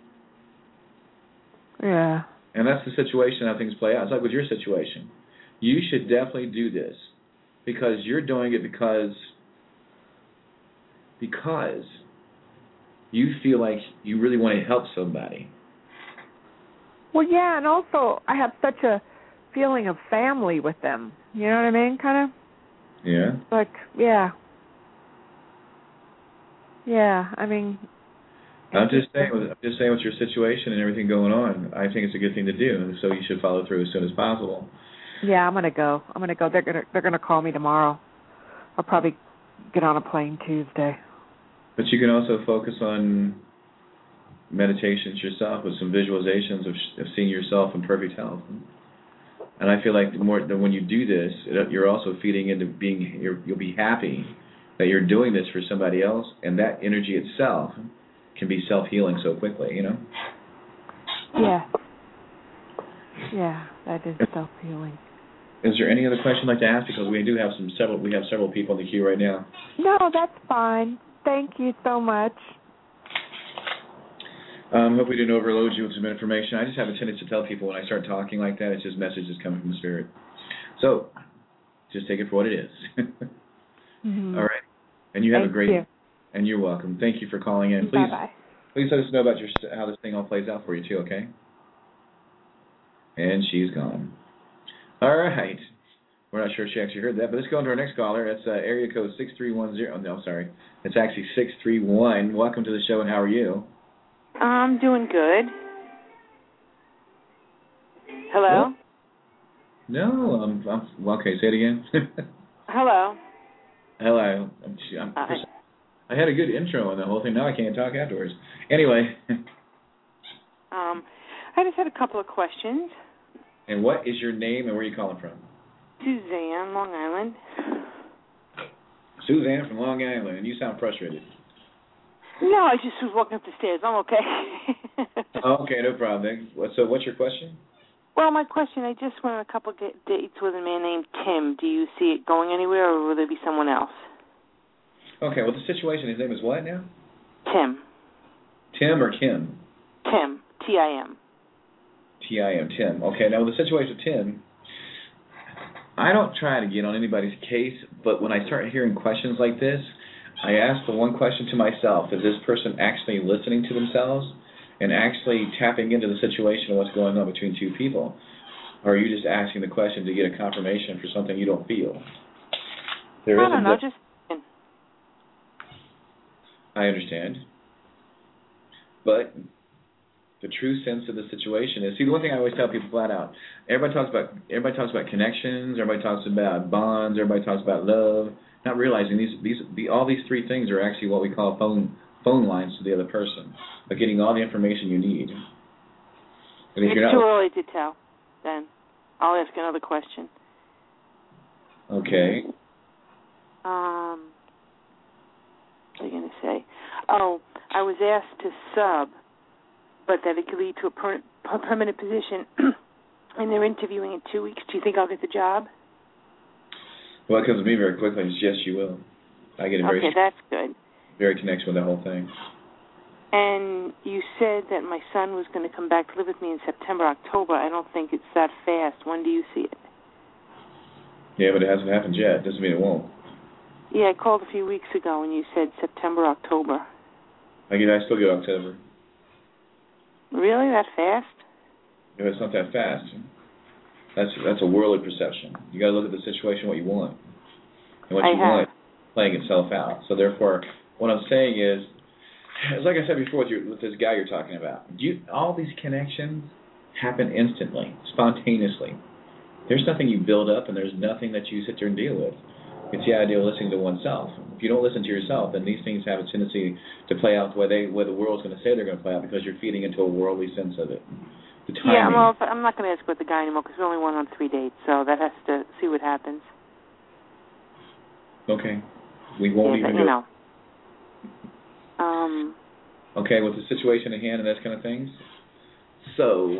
Yeah. And that's the situation how things play out. It's like with your situation. You should definitely do this because you're doing it because because. you feel like you really want to help somebody. Well, yeah, and also I have such a feeling of family with them. You know what I mean, kind of? Yeah. Like, yeah. Yeah, I mean... I'm just saying, I'm just saying with your situation and everything going on, I think it's a good thing to do, so you should follow through as soon as possible. Yeah, I'm going to go. I'm going to go. They're going to they're going to call me tomorrow. I'll probably get on a plane Tuesday. But you can also focus on meditations yourself with some visualizations of, of seeing yourself in perfect health. And I feel like the more the, when you do this, it, you're also feeding into being you're, you'll be happy that you're doing this for somebody else, and that energy itself can be self-healing so quickly, you know? Yeah. Yeah, that is self-healing. Is there any other question you'd like to ask? Because we do have some several we have several people in the queue right now. No, that's fine. Thank you so much. Um, hope we didn't overload you with some information. I just have a tendency to tell people when I start talking like that, it's just messages coming from the spirit. So, just take it for what it is. Mm-hmm. All right. And you have Thank a great... you. And you're welcome. Thank you for calling in. Please, Bye-bye. please let us know about your how this thing all plays out for you, too, okay? And she's gone. All right. We're not sure if she actually heard that, but let's go on to our next caller. That's uh, area code six three one zero. Oh, no, sorry. It's actually six three one. Welcome to the show, and how are you? I'm doing good. Hello? What? No, I'm, I'm... Okay, say it again. Hello. Hello. I'm, I'm, Uh, I had a good intro on the whole thing. Now I can't talk afterwards. Anyway. um, I just had a couple of questions. And what is your name and where are you calling from? Suzanne, Long Island. Suzanne from Long Island. And you sound frustrated. No, I just was walking up the stairs. I'm okay. Oh, okay, no problem. So what's your question? Well, my question, I just went on a couple of dates with a man named Tim. Do you see it going anywhere, or will there be someone else? Okay, well, the situation, his name is what now? Tim. Tim or Kim? Tim. T I M. T I M, Tim. Okay, now with the situation with Tim, I don't try to get on anybody's case, but when I start hearing questions like this, I ask the one question to myself: is this person actually listening to themselves and actually tapping into the situation of what's going on between two people? Or are you just asking the question to get a confirmation for something you don't feel? There I don't know, just... I understand. But the true sense of the situation is, see, the one thing I always tell people flat out, everybody talks about everybody talks about connections, everybody talks about bonds, everybody talks about love, not realizing these these the, all these three things are actually what we call phone phone lines to the other person, but getting all the information you need. And if it's you're too not, early to tell, then. I'll ask another question. Okay. Um, what was I going to say? Oh, I was asked to sub, but that it could lead to a per- permanent position, and they're interviewing in two weeks. Do you think I'll get the job? Well, it comes to me very quickly. It's yes, you will. I get a very, okay, that's good. very connection with the whole thing. And you said that my son was going to come back to live with me in September, October. I don't think it's that fast. When do you see it? Yeah, but it hasn't happened yet. Doesn't mean it won't. Yeah, I called a few weeks ago and you said September, October. I get, I still get October. Really? That fast? No, it's not that fast. That's that's a worldly perception. You got to look at the situation, what you want, and what I you have. want playing itself out. So therefore, what I'm saying is, it's like I said before with, your, with this guy you're talking about. You, all these connections happen instantly, spontaneously. There's nothing you build up, and there's nothing that you sit there and deal with. It's the idea of listening to oneself. If you don't listen to yourself, then these things have a tendency to play out the way, they, way the world's going to say they're going to play out, because you're feeding into a worldly sense of it. The timing. Yeah, well, I'm not going to ask about the guy anymore because we only went on three dates, so that has to see what happens. Okay. We won't yeah, even you do know. Um, okay, with the situation at hand and those kind of things. So,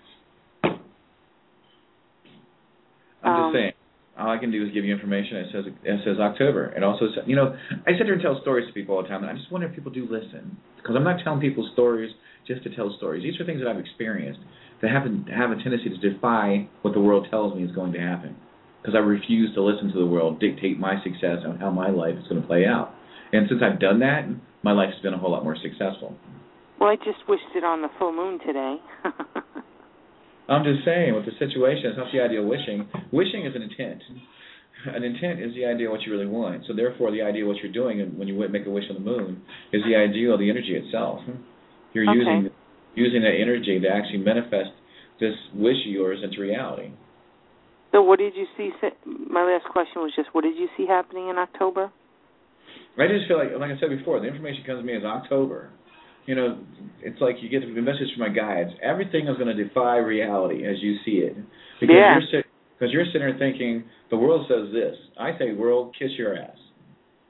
I'm um, just saying, all I can do is give you information. It says it says October, and also, you know, I sit there and tell stories to people all the time, and I just wonder if people do listen, because I'm not telling people stories just to tell stories. These are things that I've experienced that have a, have a tendency to defy what the world tells me is going to happen, because I refuse to listen to the world dictate my success and how my life is going to play out. And since I've done that, my life has been a whole lot more successful. Well, I just wished it on the full moon today. I'm just saying, with the situation, it's not the idea of wishing. Wishing is an intent. An intent is the idea of what you really want. So therefore, the idea of what you're doing when you make a wish on the moon is the idea of the energy itself. You're okay. using using that energy to actually manifest this wish of yours into reality. So what did you see? My last question was just, what did you see happening in October? I just feel like, like I said before, the information comes to me as October. You know, it's like you get the message from my guides. Everything is going to defy reality as you see it. Because yeah. you're sit, because you're sitting there thinking, the world says this. I say, world, kiss your ass.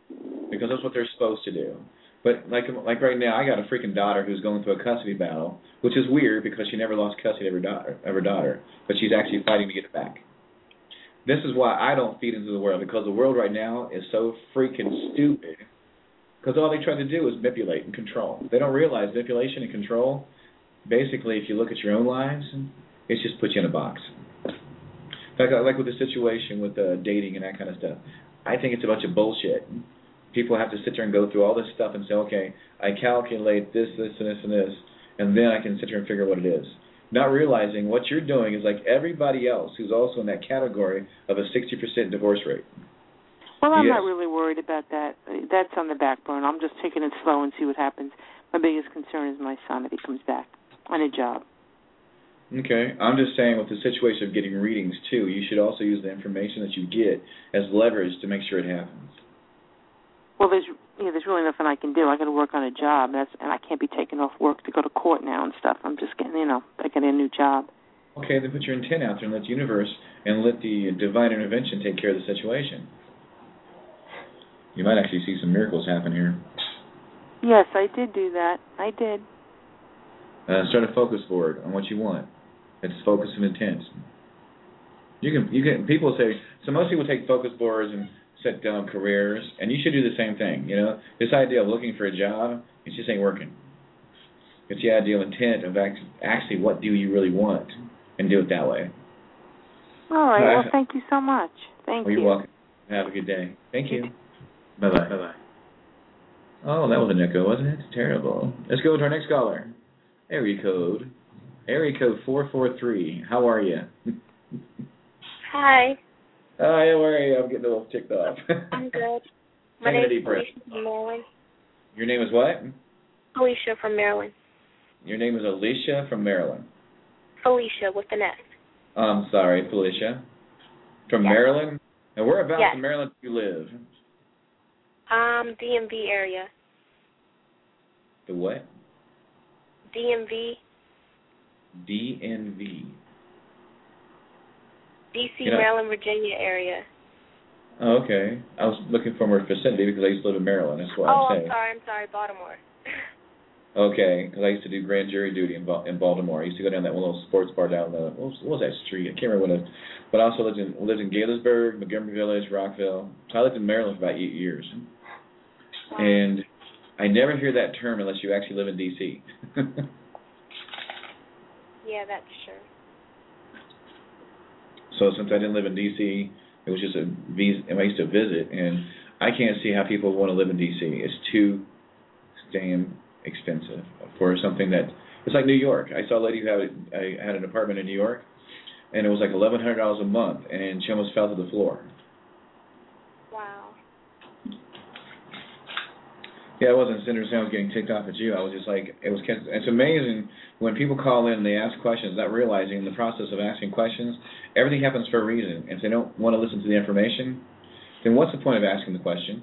because that's what they're supposed to do. But like like right now, I got a freaking daughter who's going through a custody battle, which is weird because she never lost custody of her daughter, of her daughter, but she's actually fighting to get it back. This is why I don't feed into the world, because the world right now is so freaking stupid. Because all they try to do is manipulate and control. They don't realize manipulation and control, basically, if you look at your own lives, it's just put you in a box. Like, like with the situation with uh, dating and that kind of stuff. I think it's a bunch of bullshit. People have to sit there and go through all this stuff and say, okay, I calculate this, this, and this, and this, and then I can sit here and figure out what it is. Not realizing what you're doing is like everybody else who's also in that category of a sixty percent divorce rate. Well, I'm yes. not really worried about that. That's on the back burner. I'm just taking it slow and see what happens. My biggest concern is my son, if he comes back on a job. Okay. I'm just saying with the situation of getting readings, too, you should also use the information that you get as leverage to make sure it happens. Well, there's you know, there's really nothing I can do. I got to work on a job, that's and I can't be taken off work to go to court now and stuff. I'm just getting, you know, I got a new job. Okay, then put your intent out there and let the universe and let the divine intervention take care of the situation. You might actually see some miracles happen here. Yes, I did do that. I did. Uh, start a focus board on what you want. It's focus and intent. You can, you can. People say so. Most people take focus boards and set down careers, and you should do the same thing. You know, this idea of looking for a job, it just ain't working. It's the ideal intent of act, actually what do you really want, and do it that way. All right. Uh, well, thank you so much. Thank well, you. You're welcome. Have a good day. Thank you. Bye bye. Bye bye. Oh, that was an echo, wasn't it? Terrible. Let's go to our next caller. Area code. Area code four four three. How are you? Hi. Hi, how are you? I'm getting a little ticked off. I'm good. My Take name a is deep breath. Alicia from Maryland. Your name is what? Alicia from Maryland. Your name is Alicia from Maryland. Alicia with an S. I'm sorry, Felicia. From Yes. Maryland? And whereabouts Yes. in Maryland do you live? Um, D M V area. The what? D M V. D N V. D C, You know- Maryland, Virginia area. Oh, okay. I was looking for more vicinity because I used to live in Maryland. That's what oh, I'm I'm saying. sorry. I'm sorry. Baltimore. Okay, because I used to do grand jury duty in, ba- in Baltimore. I used to go down that one little sports bar down the, what was, what was that street? I can't remember what it was. But I also lived in, lived in Gaithersburg, Montgomery Village, Rockville. So I lived in Maryland for about eight years. And I never hear that term unless you actually live in D C Yeah, that's true. So since I didn't live in D C, it was just a visa, I used to visit, and I can't see how people want to live in D C. It's too damn expensive for something that, it's like New York. I saw a lady who had, I had an apartment in New York, and it was like eleven hundred dollars a month, and she almost fell to the floor. Wow. Yeah, I wasn't sitting there saying I was getting ticked off at you. I was just like, it was. It's amazing when people call in and they ask questions, not realizing in the process of asking questions, everything happens for a reason. If they don't want to listen to the information, then what's the point of asking the question?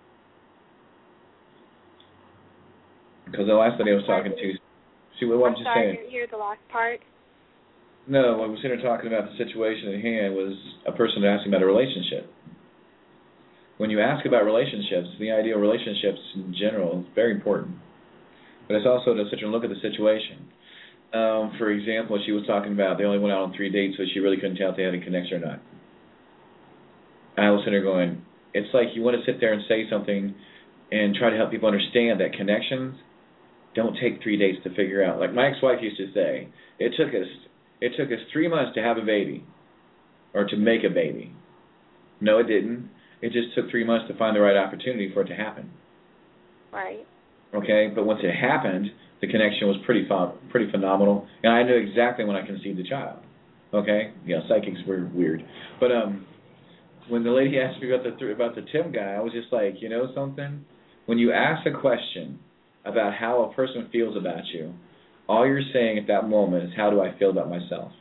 Because the last lady I was talking to, see what I'm I'm just sorry, I saying. didn't hear the last part. No, what we were sitting there talking about the situation at hand was a person asking about a relationship. When you ask about relationships, the idea of relationships in general is very important. But it's also to sit there and look at the situation. Um, for example, she was talking about they only went out on three dates, so she really couldn't tell if they had a connection or not. And I was sitting there going, it's like you want to sit there and say something and try to help people understand that connections don't take three dates to figure out. Like my ex-wife used to say, it took us it took us three months to have a baby or to make a baby. No, it didn't. It just took three months to find the right opportunity for it to happen. Right. Okay, but once it happened, the connection was pretty ph- pretty phenomenal, and I knew exactly when I conceived the child. Okay, yeah, psychics were weird, but um, when the lady asked me about the th- about the Tim guy, I was just like, you know something? When you ask a question about how a person feels about you, all you're saying at that moment is, how do I feel about myself?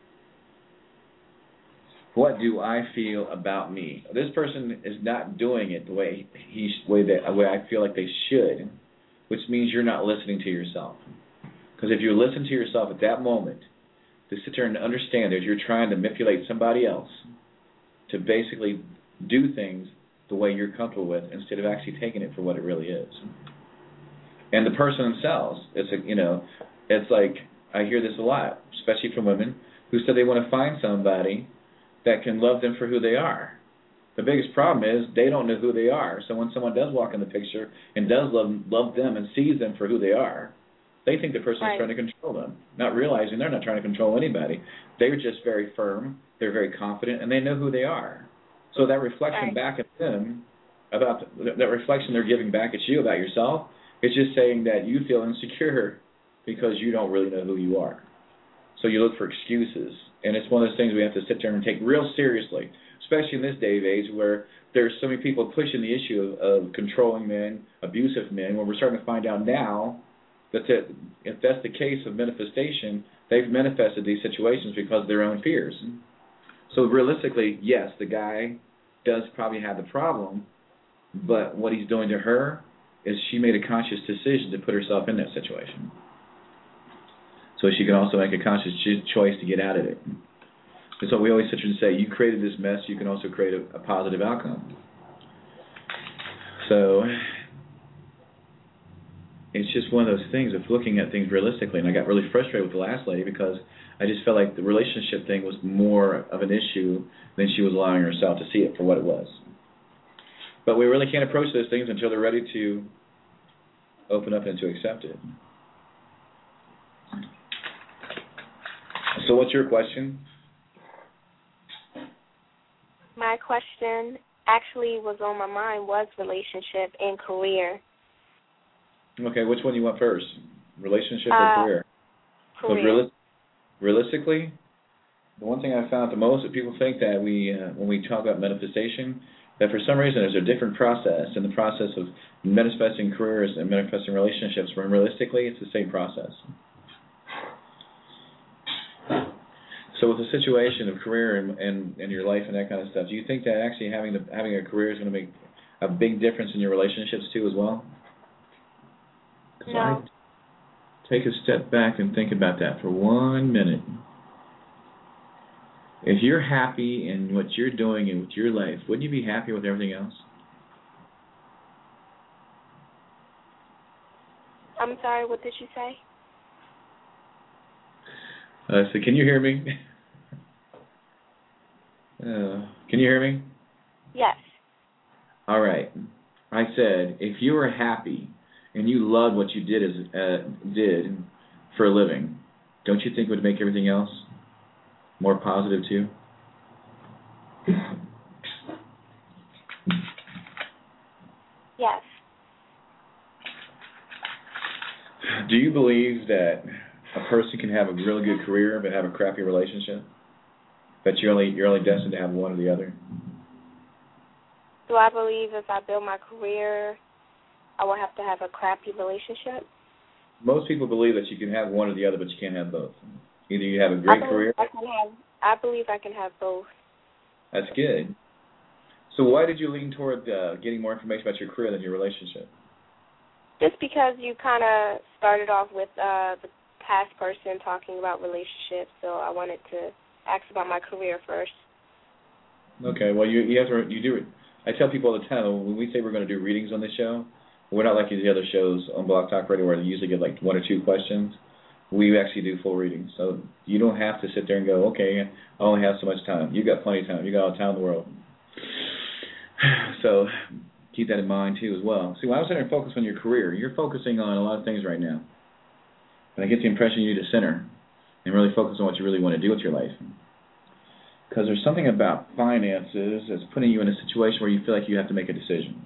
What do I feel about me? This person is not doing it the way he way that the way I feel like they should, which means you're not listening to yourself. Because if you listen to yourself at that moment, to sit there and understand that you're trying to manipulate somebody else to basically do things the way you're comfortable with instead of actually taking it for what it really is. And the person themselves, it's a, you know, it's like I hear this a lot, especially from women who said they want to find somebody that can love them for who they are. The biggest problem is they don't know who they are. So when someone does walk in the picture and does love love them and sees them for who they are, they think the person Right. is trying to control them, not realizing they're not trying to control anybody. They're just very firm, they're very confident, and they know who they are. So that reflection Right. back at them, about the, that reflection they're giving back at you about yourself, it's just saying that you feel insecure because you don't really know who you are. So you look for excuses. And it's one of those things we have to sit there and take real seriously, especially in this day of age where there's so many people pushing the issue of, of controlling men, abusive men, when we're starting to find out now that the, if that's the case of manifestation, they've manifested these situations because of their own fears. So realistically, yes, the guy does probably have the problem, but what he's doing to her is she made a conscious decision to put herself in that situation. So she can also make a conscious choice to get out of it. And so we always sit here and say, you created this mess, you can also create a, a positive outcome. So it's just one of those things of looking at things realistically. And I got really frustrated with the last lady because I just felt like the relationship thing was more of an issue than she was allowing herself to see it for what it was. But we really can't approach those things until they're ready to open up and to accept it. So what's your question? My question actually was on my mind was relationship and career. Okay, which one do you want first? Relationship Uh, or career? Career. So reali- realistically, the one thing I found the most that people think that we, uh, when we talk about manifestation, that for some reason there's a different process in the process of manifesting careers and manifesting relationships, when realistically it's the same process. So with the situation of career and, and, and your life and that kind of stuff, do you think that actually having the, having a career is going to make a big difference in your relationships too as well? No. I take a step back and think about that for one minute. If you're happy in what you're doing and with your life, wouldn't you be happy with everything else? I'm sorry, what did you say? Uh, so can you hear me? Uh, can you hear me? Yes. All right. I said, if you were happy and you loved what you did as uh, did for a living, don't you think it would make everything else more positive too? Yes. Do you believe that a person can have a really good career but have a crappy relationship? That you're only you're only destined to have one or the other? Do I believe if I build my career, I will have to have a crappy relationship? Most people believe that you can have one or the other, but you can't have both. Either you have a great I career. I can have. I believe I can have both. That's good. So why did you lean toward uh, getting more information about your career than your relationship? Just because you kind of started off with uh, the past person talking about relationships, so I wanted to ask about my career first. Okay, well, you you have to you do it. I tell people all the time when we say we're going to do readings on this show, we're not like the other shows on Blog Talk Radio where they usually get like one or two questions. We actually do full readings, so you don't have to sit there and go, okay, I only have so much time. You got plenty of time. You got all the time in the world. So keep that in mind too as well. See, when I was sitting there focused on your career, you're focusing on a lot of things right now, and I get the impression you need to center and really focus on what you really want to do with your life. Because there's something about finances that's putting you in a situation where you feel like you have to make a decision.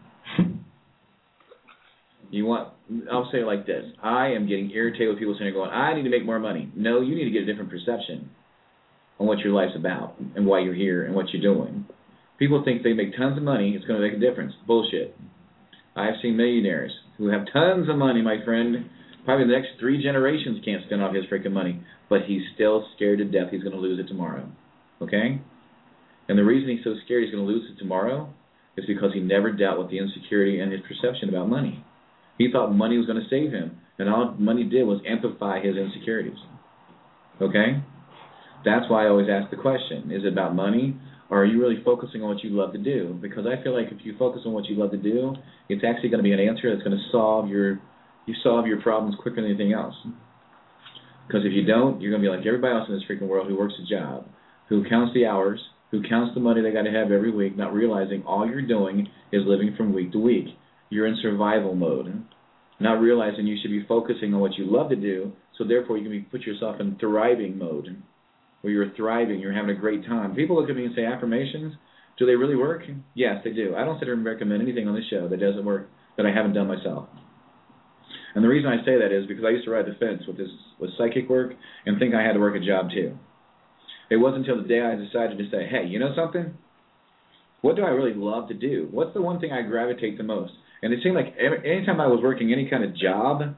You want, I'll say it like this. I am getting irritated with people sitting there going, I need to make more money. No, you need to get a different perception on what your life's about and why you're here and what you're doing. People think they make tons of money, it's going to make a difference. Bullshit. I've seen millionaires who have tons of money, my friend. Probably the next three generations can't spend all his freaking money, but he's still scared to death he's going to lose it tomorrow. Okay? And the reason he's so scared he's going to lose it tomorrow is because he never dealt with the insecurity and his perception about money. He thought money was going to save him, and all money did was amplify his insecurities. Okay? That's why I always ask the question, is it about money Or are you really focusing on what you love to do? Because I feel like if you focus on what you love to do, it's actually going to be an answer that's going to solve your you solve your problems quicker than anything else. Because if you don't, you're going to be like everybody else in this freaking world who works a job, who counts the hours, who counts the money they got to have every week, not realizing all you're doing is living from week to week. You're in survival mode, not realizing you should be focusing on what you love to do, so therefore you can be, put yourself in thriving mode, where you're thriving, you're having a great time. People look at me and say, affirmations, do they really work? Yes, they do. I don't sit here and recommend anything on this show that doesn't work, that I haven't done myself. And the reason I say that is because I used to ride the fence with this with psychic work and think I had to work a job too. It wasn't until the day I decided to say, hey, you know something? What do I really love to do? What's the one thing I gravitate the most? And it seemed like every, anytime I was working any kind of job,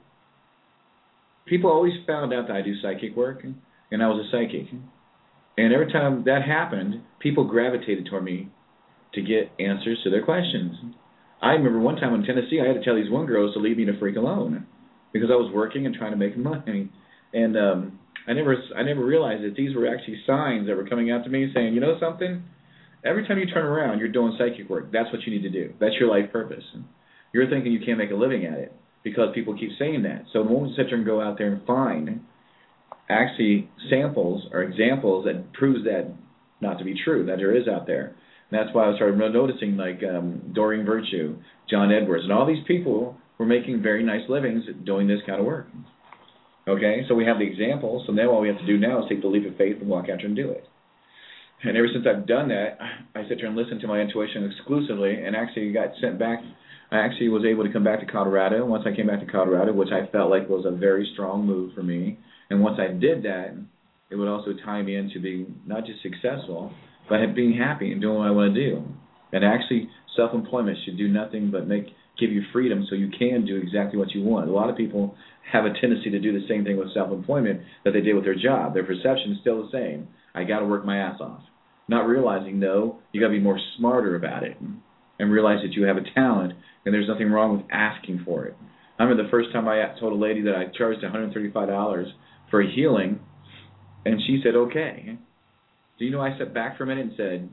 people always found out that I do psychic work, and I was a psychic. And every time that happened, people gravitated toward me to get answers to their questions. I remember one time in Tennessee, I had to tell these one girls to leave me the freak alone because I was working and trying to make money. And um, I never I never realized that these were actually signs that were coming out to me saying, you know something? Every time you turn around, you're doing psychic work. That's what you need to do. That's your life purpose. You're thinking you can't make a living at it because people keep saying that. So when we sit there and go out there and find actually samples or examples that proves that not to be true, that there is out there. And that's why I started noticing like um, Doreen Virtue, John Edwards, and all these people were making very nice livings doing this kind of work. Okay, so we have the examples, so now all we have to do now is take the leap of faith and walk out there and do it. And ever since I've done that, I sit there and listen to my intuition exclusively, and actually got sent back. I actually was able to come back to Colorado. Once I came back to Colorado, which I felt like was a very strong move for me, and once I did that, it would also tie me into being not just successful, but being happy and doing what I want to do. And actually, self-employment should do nothing but make give you freedom so you can do exactly what you want. A lot of people have a tendency to do the same thing with self-employment that they did with their job. Their perception is still the same. I got to work my ass off. Not realizing, no, you got to be more smarter about it and realize that you have a talent and there's nothing wrong with asking for it. I remember the first time I told a lady that I charged one hundred thirty-five dollars for a healing, and she said, okay. Do you know I stepped back for a minute and said,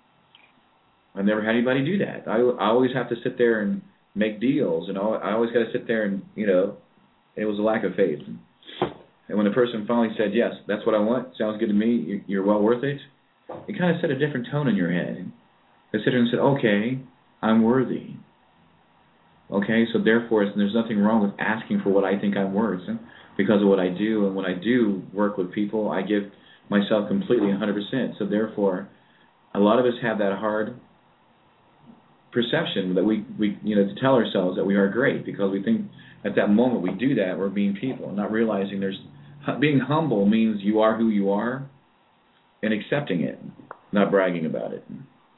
I've never had anybody do that. I, I always have to sit there and make deals, and I always got to sit there and, you know, it was a lack of faith. And when the person finally said, yes, that's what I want, sounds good to me, you're well worth it, it kind of set a different tone in your head. They sit there and said, okay, I'm worthy. Okay, so therefore there's nothing wrong with asking for what I think I'm worth because of what I do. And when I do work with people, I give myself completely one hundred percent. So therefore, a lot of us have that hard perception that we, we you know, to tell ourselves that we are great because we think at that moment we do that, we're being people, not realizing there's being humble means you are who you are and accepting it, not bragging about it.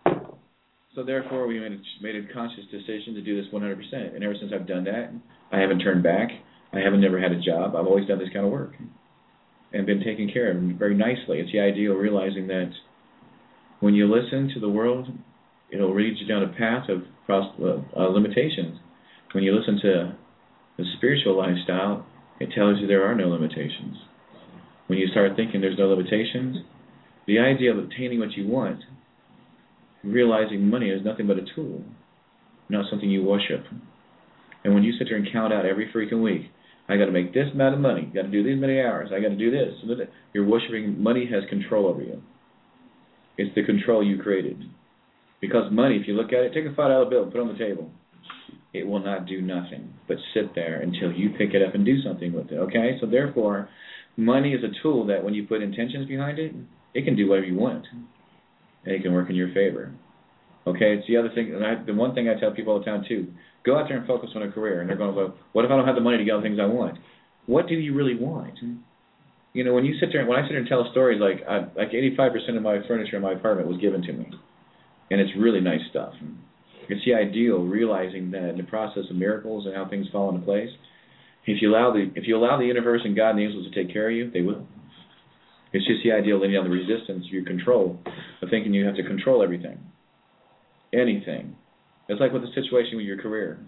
So therefore, we made a, made a conscious decision to do this one hundred percent. And ever since I've done that, I haven't turned back. I haven't never had a job. I've always done this kind of work and been taken care of very nicely. It's the idea of realizing that when you listen to the world, it'll lead you down a path of cross, uh, uh, limitations. When you listen to the spiritual lifestyle, it tells you there are no limitations. When you start thinking there's no limitations, the idea of obtaining what you want, realizing money is nothing but a tool, not something you worship. And when you sit there and count out every freaking week, I got to make this amount of money, got to do these many hours, I got to do this, you're worshiping. Money has control over you. It's the control you created. Because money, if you look at it, take a five dollar bill and put it on the table. It will not do nothing but sit there until you pick it up and do something with it, okay? So therefore, money is a tool that when you put intentions behind it, it can do whatever you want. And it can work in your favor. Okay, it's the other thing, and I, the one thing I tell people all the time too, go out there and focus on a career. And they're going to go, what if I don't have the money to get all the things I want? What do you really want? You know, when you sit there, when I sit there and tell stories, like I, like eighty-five percent of my furniture in my apartment was given to me. And it's really nice stuff. It's the ideal, realizing that in the process of miracles and how things fall into place, if you allow the if you allow the universe and God and the angels to take care of you, they will. It's just the idea of letting down the resistance, your control, of thinking you have to control everything. Anything. It's like with the situation with your career.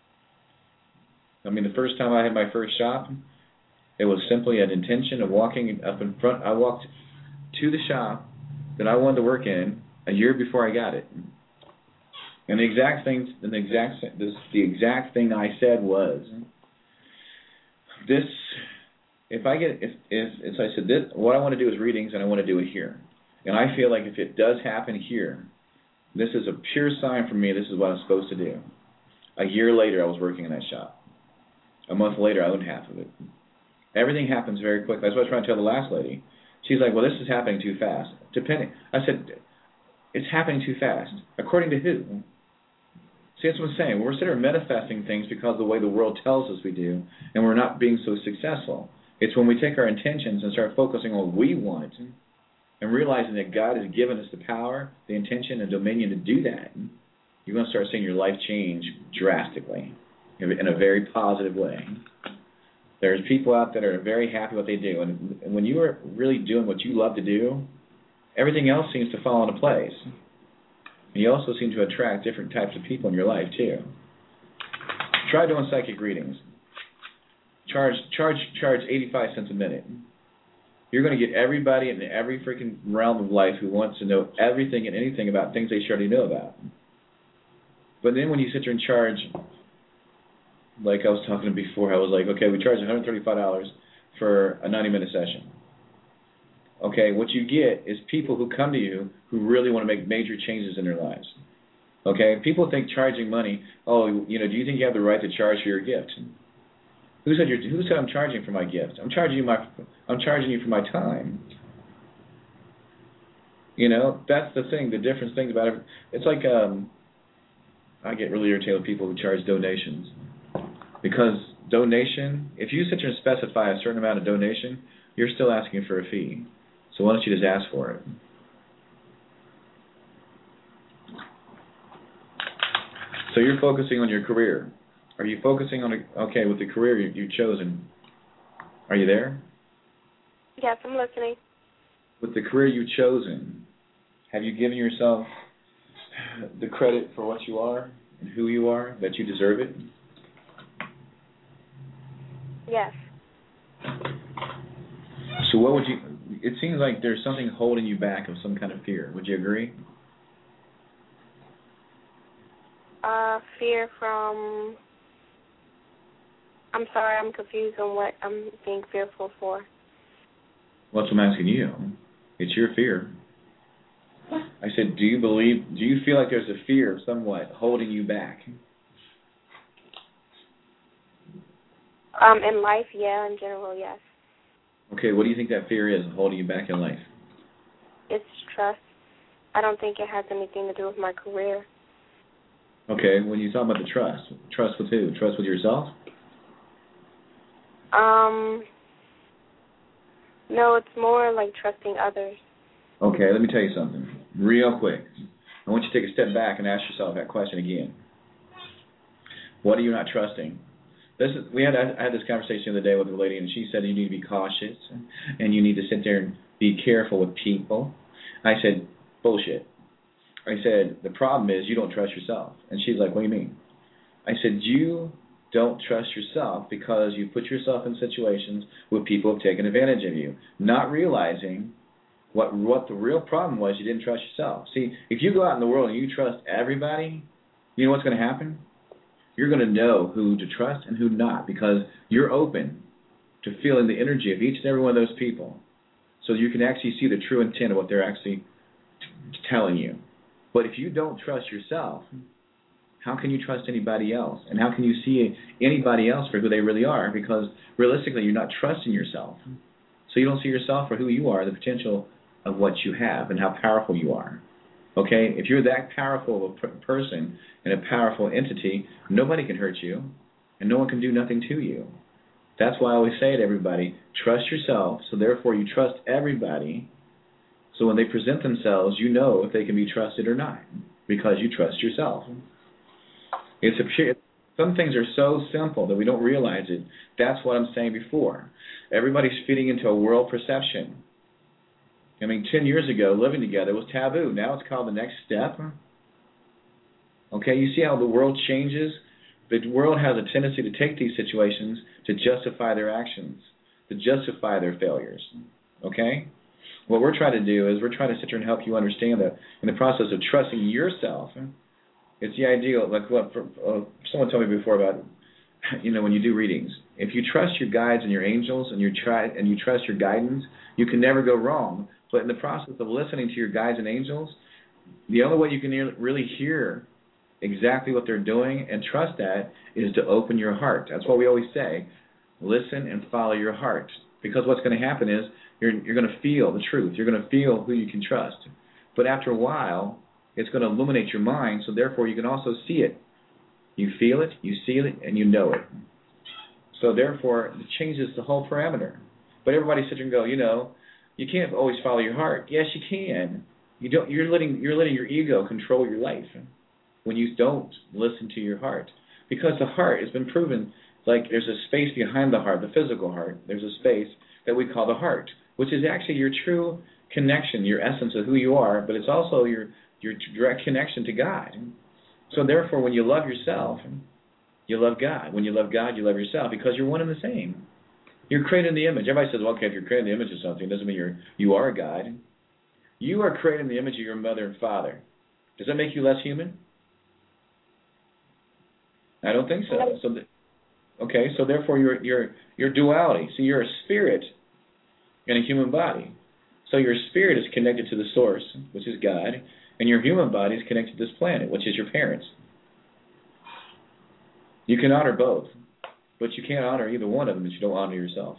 I mean, the first time I had my first shop, it was simply an intention of walking up in front. I walked to the shop that I wanted to work in, a year before I got it. And the exact thing, and the exact, this, the exact thing I said was, this, if I get, if, if, as I said, this, what I want to do is readings, and I want to do it here. And I feel like if it does happen here, this is a pure sign for me, this is what I'm supposed to do. A year later, I was working in that shop. A month later, I owned half of it. Everything happens very quickly. That's what I was trying to tell the last lady. She's like, well, this is happening too fast. Depending. I said, it's happening too fast. According to who? See, that's what I'm saying. We're sitting here manifesting things because of the way the world tells us we do, and we're not being so successful. It's when we take our intentions and start focusing on what we want and realizing that God has given us the power, the intention, and dominion to do that, you're going to start seeing your life change drastically in a very positive way. There's people out there that are very happy what they do, and when you are really doing what you love to do, everything else seems to fall into place. And you also seem to attract different types of people in your life, too. Try doing psychic readings. Charge charge, charge eighty-five cents a minute. You're going to get everybody in every freaking realm of life who wants to know everything and anything about things they should already know about. But then when you sit there and charge, like I was talking before, I was like, okay, we charge one hundred thirty-five dollars for a ninety-minute session. Okay, what you get is people who come to you who really want to make major changes in their lives. Okay, people think charging money, oh, you know, do you think you have the right to charge for your gift? Who said you're, who said I'm charging for my gift? I'm charging you my I'm charging you for my time. You know, that's the thing, the difference things about it. It's like um, I get really irritated with people who charge donations. Because donation, if you sit there and specify a certain amount of donation, you're still asking for a fee. So why don't you just ask for it? So you're focusing on your career. Are you focusing on, a, okay, with the career you, you've chosen, are you there? Yes, I'm listening. With the career you've chosen, have you given yourself the credit for what you are and who you are, that you deserve it? Yes. So what would you, it seems like there's something holding you back of some kind of fear. Would you agree? Uh, fear from, I'm sorry, I'm confused on what I'm being fearful for. Well, that's what I'm asking you. It's your fear. I said, do you believe, do you feel like there's a fear somewhat holding you back? Um, in life, yeah, in general, yes. Okay, what do you think that fear is holding you back in life? It's trust. I don't think it has anything to do with my career. Okay, when you talk about the trust, trust with who? Trust with yourself? Um, no, it's more like trusting others. Okay, let me tell you something real quick. I want you to take a step back and ask yourself that question again. What are you not trusting? This is, we had I had this conversation the other day with a lady, and she said you need to be cautious and you need to sit there and be careful with people. I said, bullshit. I said, the problem is you don't trust yourself. And she's like, what do you mean? I said, you don't trust yourself because you put yourself in situations where people have taken advantage of you, not realizing what what the real problem was. You didn't trust yourself. See, if you go out in the world and you trust everybody, you know what's going to happen? You're going to know who to trust and who not, because you're open to feeling the energy of each and every one of those people, so you can actually see the true intent of what they're actually t- telling you. But if you don't trust yourself, how can you trust anybody else? And how can you see anybody else for who they really are? Because realistically, you're not trusting yourself. So you don't see yourself for who you are, the potential of what you have and how powerful you are. Okay? If you're that powerful of a p- person and a powerful entity, nobody can hurt you and no one can do nothing to you. That's why I always say to everybody, trust yourself, so therefore you trust everybody. So when they present themselves, you know if they can be trusted or not, because you trust yourself. It's a, some things are so simple that we don't realize it. That's what I'm saying before. Everybody's feeding into a world perception. I mean, ten years ago, living together was taboo. Now it's called the next step. Okay, you see how the world changes? The world has a tendency to take these situations to justify their actions, to justify their failures. Okay? What we're trying to do is we're trying to sit here and help you understand that in the process of trusting yourself, it's the ideal. Like what uh, someone told me before about, you know, when you do readings, if you trust your guides and your angels and you try and you trust your guidance, you can never go wrong. But in the process of listening to your guides and angels, the only way you can really hear exactly what they're doing and trust that is to open your heart. That's what we always say. Listen and follow your heart. Because what's going to happen is you're you're going to feel the truth. You're going to feel who you can trust. But after a while, it's going to illuminate your mind, so therefore you can also see it. You feel it, you see it, and you know it. So therefore, it changes the whole parameter. But everybody sits there and go, you know, you can't always follow your heart. Yes, you can. You don't. You're letting you're letting your ego control your life when you don't listen to your heart, because the heart has been proven. Like there's a space behind the heart, the physical heart. There's a space that we call the heart, which is actually your true connection, your essence of who you are, but it's also your your direct connection to God. So therefore, when you love yourself, you love God. When you love God, you love yourself, because you're one and the same. You're created in the image. Everybody says, well, okay, if you're created in the image of something, it doesn't mean you're you are God. You are created in the image of your mother and father. Does that make you less human? I don't think so. So, the, okay, so therefore, your your your duality. So you're a spirit in a human body. So your spirit is connected to the source, which is God, and your human body is connected to this planet, which is your parents. You can honor both, but you can't honor either one of them if you don't honor yourself.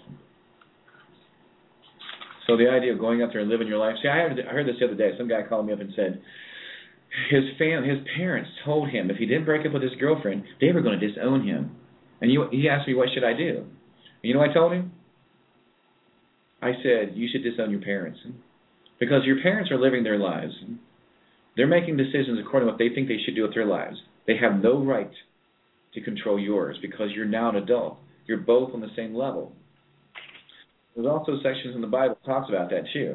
So the idea of going up there and living your life. See, I heard, I heard this the other day. Some guy called me up and said his fam, his parents told him if he didn't break up with his girlfriend, they were going to disown him. And you, he asked me, what should I do? And you know what I told him? I said, you should disown your parents. Because your parents are living their lives. They're making decisions according to what they think they should do with their lives. They have no right to control yours because you're now an adult. You're both on the same level. There's also sections in the Bible that talks about that too.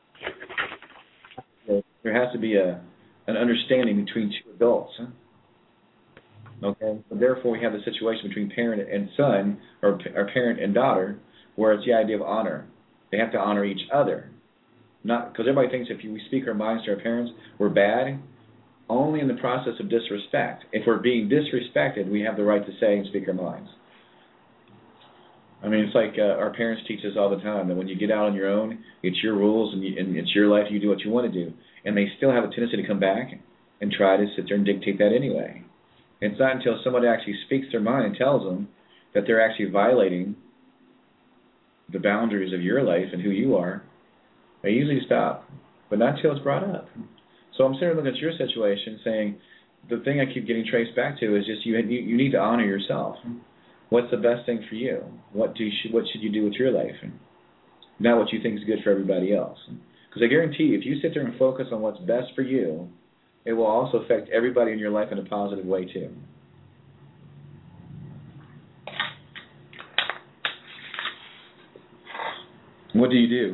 There has to be a an understanding between two adults. Okay? So therefore we have the situation between parent and son, or, or parent and daughter, where it's the idea of honor. They have to honor each other. Not because everybody thinks if we speak our minds to our parents, we're bad. Only in the process of disrespect. If we're being disrespected, we have the right to say and speak our minds. I mean, it's like uh, our parents teach us all the time that when you get out on your own, it's your rules and, you, and it's your life. You do what you want to do, and they still have a tendency to come back and try to sit there and dictate that anyway. It's not until somebody actually speaks their mind and tells them that they're actually violating the boundaries of your life and who you are, they usually stop, but not until it's brought up. So I'm sitting there looking at your situation, saying the thing I keep getting traced back to is just you you, you need to honor yourself. What's the best thing for you? What do you should, what should you do with your life? Not what you think is good for everybody else. Because I guarantee you, if you sit there and focus on what's best for you, it will also affect everybody in your life in a positive way too. What do you do?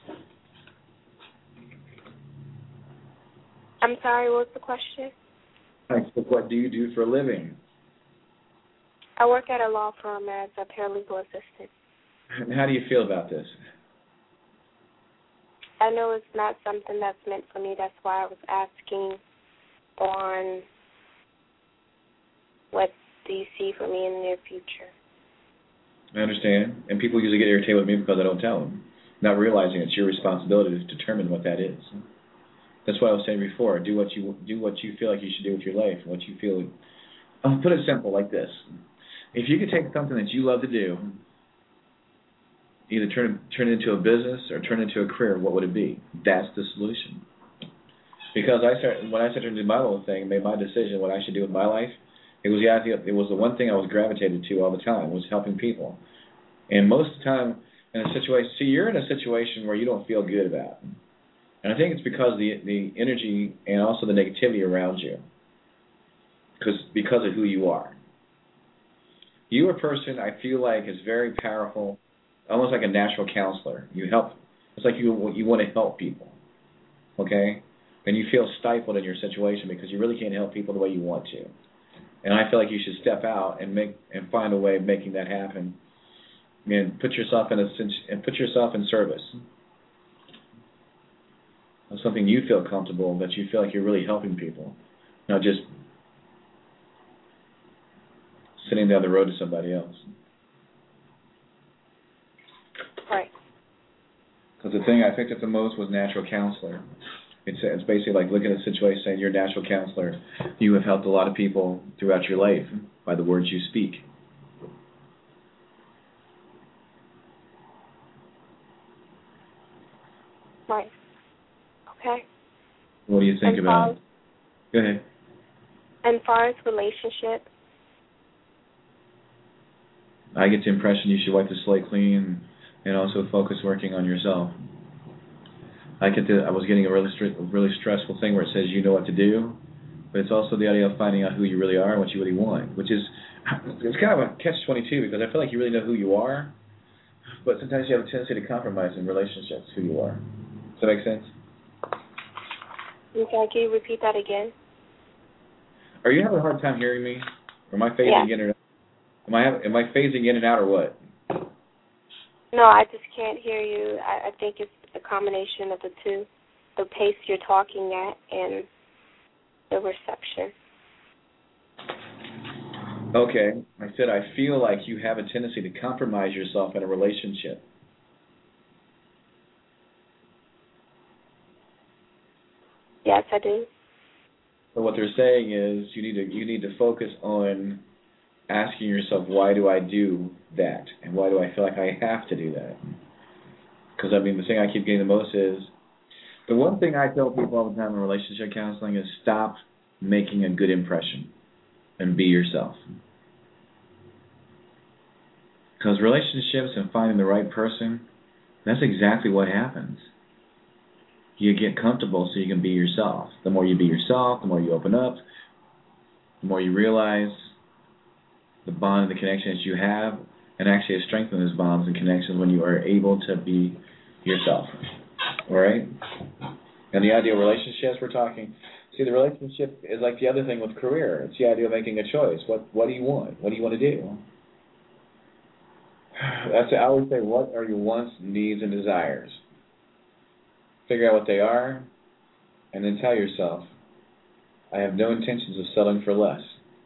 I'm sorry, what was the question? I said, what do you do for a living? I work at a law firm as a paralegal assistant. And how do you feel about this? I know it's not something that's meant for me. That's why I was asking on what do you see for me in the near future. I understand. And people usually get irritated with me because I don't tell them, not realizing it's your responsibility to determine what that is. That's what I was saying before. Do what you do what you feel like you should do with your life, what you feel. I'll put it simple like this. If you could take something that you love to do, either turn turn it into a business or turn it into a career, what would it be? That's the solution. Because I started, when I started to do my little thing, made my decision what I should do with my life, it was the idea, it was the one thing I was gravitated to all the time, was helping people. And most of the time in a situation, see, you're in a situation where you don't feel good about. And I think it's because the the energy and also the negativity around you, because because of who you are. You are a person I feel like is very powerful, almost like a natural counselor. You help. It's like you you want to help people, okay? And you feel stifled in your situation because you really can't help people the way you want to. And I feel like you should step out and make and find a way of making that happen, and put yourself in a and put yourself in service. of something you feel comfortable, that you feel like you're really helping people, not just sitting down the road to somebody else. Right. Because the thing I picked up the most was natural counselor. It's, it's basically like looking at a situation saying you're a natural counselor. You have helped a lot of people throughout your life by the words you speak. Right. Okay. What do you think and about far, it? Go ahead. And as far as relationship? I get the impression you should wipe the slate clean and also focus working on yourself. I get the, I was getting a really really stressful thing where it says you know what to do, but it's also the idea of finding out who you really are and what you really want, which is it's kind of a catch twenty-two because I feel like you really know who you are, but sometimes you have a tendency to compromise in relationships who you are. Does that make sense? Okay, can you repeat that again? Are you having a hard time hearing me? Or am I phasing yeah. in or out? Am I have, am I phasing in and out or what? No, I just can't hear you. I, I think it's a combination of the two, the pace you're talking at and the reception. Okay. I said I feel like you have a tendency to compromise yourself in a relationship. Yes, I do. So what they're saying is you need to you need to focus on asking yourself, why do I do that? And why do I feel like I have to do that? Because, I mean, the thing I keep getting the most is, the one thing I tell people all the time in relationship counseling is stop making a good impression and be yourself. Because relationships and finding the right person, that's exactly what happens. You get comfortable so you can be yourself. The more you be yourself, the more you open up, the more you realize the bond and the connections you have, and actually strengthen those bonds and connections when you are able to be yourself. All right? And the idea of relationships we're talking, see, the relationship is like the other thing with career. It's the idea of making a choice. What what do you want? What do you want to do? That's I always say, what are your wants, needs, and desires? Figure out what they are, and then tell yourself, I have no intentions of settling for less.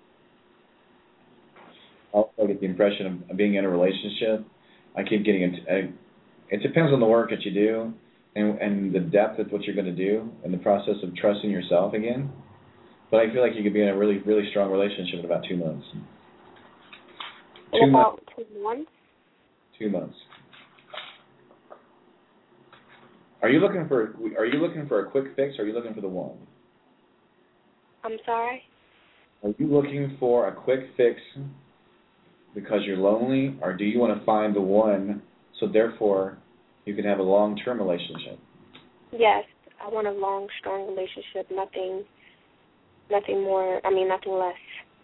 Also, I get the impression of being in a relationship. I keep getting it. It depends on the work that you do and, and the depth of what you're going to do and the process of trusting yourself again. But I feel like you could be in a really, really strong relationship in about two months. In two about months. two months? Two months. Are you looking for? Are you looking for a quick fix, or are you looking for the one? I'm sorry? Are you looking for a quick fix because you're lonely, or do you want to find the one so therefore you can have a long-term relationship? Yes, I want a long, strong relationship, nothing nothing more, I mean, nothing less.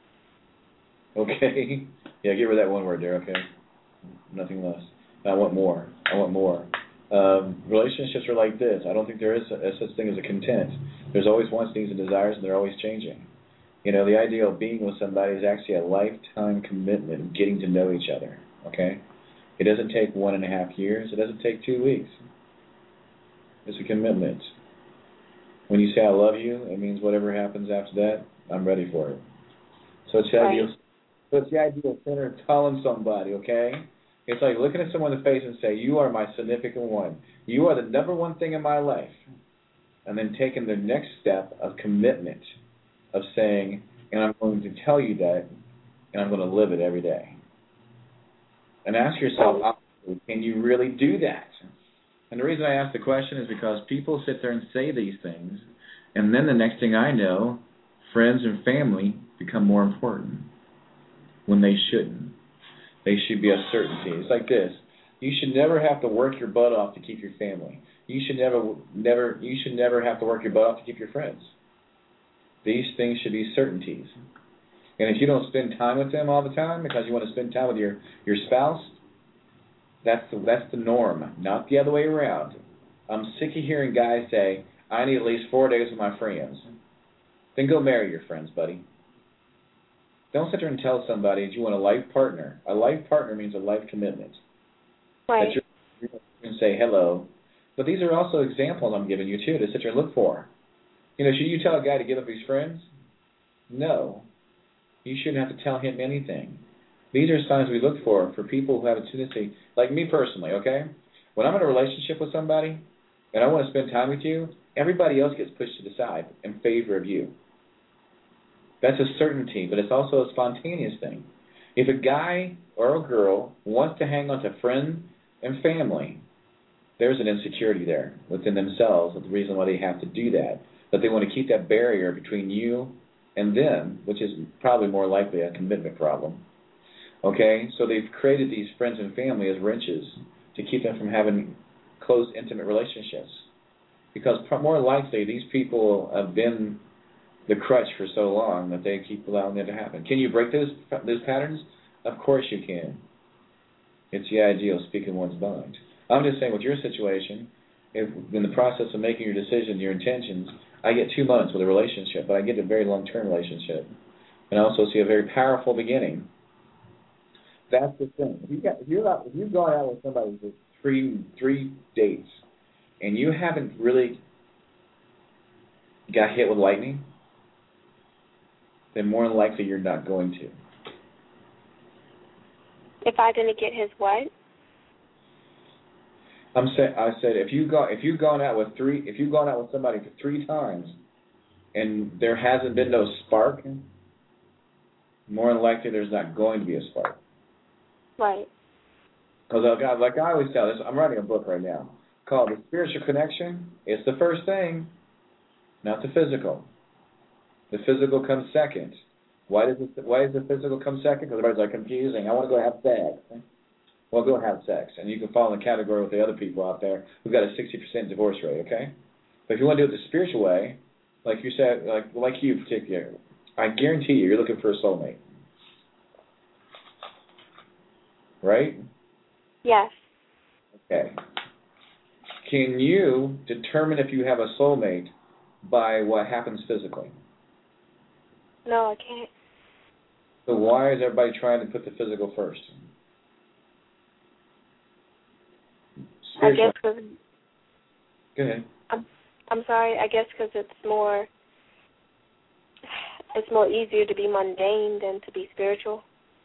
Okay. Yeah, get rid of that one word there, okay? Nothing less. I want more. I want more. Um, relationships are like this. I don't think there is a, a such thing as a content. There's always wants, needs, and desires, and they're always changing. You know, the idea of being with somebody is actually a lifetime commitment of getting to know each other, okay? It doesn't take one and a half years. It doesn't take two weeks. It's a commitment. When you say I love you, it means whatever happens after that, I'm ready for it. So it's the Right. idea. So it's the idea of sitting and telling somebody, okay? It's like looking at someone in the face and say, you are my significant one. You are the number one thing in my life. And then taking the next step of commitment of saying, and I'm going to tell you that, and I'm going to live it every day. And ask yourself, can you really do that? And the reason I ask the question is because people sit there and say these things, and then the next thing I know, friends and family become more important when they shouldn't. They should be a certainty. It's like this. You should never have to work your butt off to keep your family. You should never, never, you should never have to work your butt off to keep your friends. These things should be certainties. And if you don't spend time with them all the time because you want to spend time with your, your spouse, that's the, that's the norm, not the other way around. I'm sick of hearing guys say, I need at least four days with my friends. Then go marry your friends, buddy. Don't sit there and tell somebody that you want a life partner. A life partner means a life commitment. Right. That you're going to say hello, But these are also examples I'm giving you, too, to sit there and look for. You know, should you tell a guy to give up his friends? No. You shouldn't have to tell him anything. These are signs we look for for people who have a tendency, like me personally, okay? When I'm in a relationship with somebody and I want to spend time with you, everybody else gets pushed to the side in favor of you. That's a certainty, but it's also a spontaneous thing. If a guy or a girl wants to hang on to friends and family, there's an insecurity there within themselves, the reason why they have to do that. That they want to keep that barrier between you and them, which is probably more likely a commitment problem. Okay? So they've created these friends and family as wrenches to keep them from having close, intimate relationships. Because more likely these people have been the crutch for so long that they keep allowing it to happen. Can you break those those patterns? Of course you can. It's the ideal, speaking one's mind. I'm just saying with your situation, if in the process of making your decision, your intentions, I get two months with a relationship, but I get a very long-term relationship. And I also see a very powerful beginning. That's the thing. If, you got, if, you're out, if you've gone out with somebody for three, three dates and you haven't really got hit with lightning, then more than likely you're not going to. If I didn't get his what? I'm saying, I said if you go if you've gone out with three if you've gone out with somebody for three times and there hasn't been no spark, more than likely there's not going to be a spark. Right. Because like I always tell this, I'm writing a book right now called The Spiritual Connection. It's the first thing, not the physical. The physical comes second. Why does it, why does the physical come second? Because everybody's like confusing. I want to go have sex. Well, go have sex, and you can fall in the category with the other people out there who've got a sixty percent divorce rate. Okay, but if you want to do it the spiritual way, like you said, like like you particularly, I guarantee you, you're looking for a soulmate, right? Yes. Okay. Can you determine if you have a soulmate by what happens physically? No, I can't. So why is everybody trying to put the physical first? Spiritual. I guess because... Go ahead. I'm, I'm sorry. I guess because it's more... It's more easier to be mundane than to be spiritual.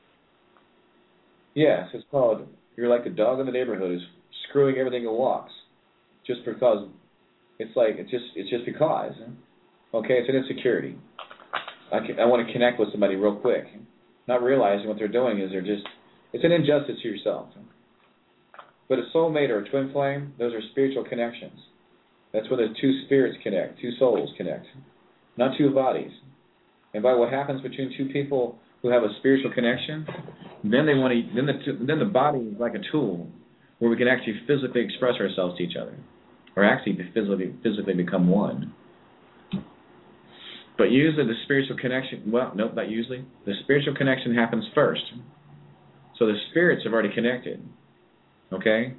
Yes, it's called... You're like the dog in the neighborhood who's screwing everything it walks. Just because... It's like... It's just It's just because. Okay, it's an insecurity. I, can, I want to connect with somebody real quick. Not realizing what they're doing is they're just... It's an injustice to yourself. But a soulmate or a twin flame, those are spiritual connections. That's where the two spirits connect, two souls connect, not two bodies. And by what happens between two people who have a spiritual connection, then they want to. Then the then the body is like a tool where we can actually physically express ourselves to each other, or actually physically physically become one. But usually the spiritual connection. Well, nope, not usually. The spiritual connection happens first. So the spirits have already connected. Okay?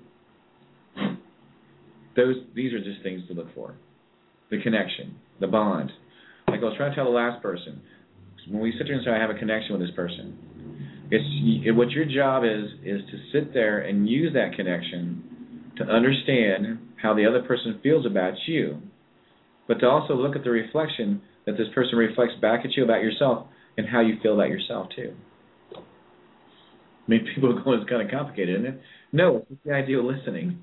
Those these are just things to look for. The connection, the bond. Like I was trying to tell the last person, when we sit there and say I have a connection with this person, it's it, what your job is is to sit there and use that connection to understand how the other person feels about you, but to also look at the reflection that this person reflects back at you about yourself and how you feel about yourself too. I mean, people go, it's kind of complicated, isn't it? No, it's just the idea of listening.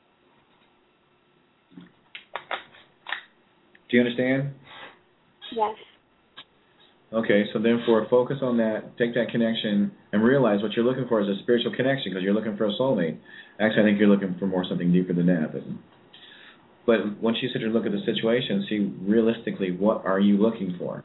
Do you understand? Yes. Okay, so therefore focus on that, take that connection, and realize what you're looking for is a spiritual connection because you're looking for a soulmate. Actually, I think you're looking for more something deeper than that. But, but once you sit there and look at the situation, see realistically what are you looking for.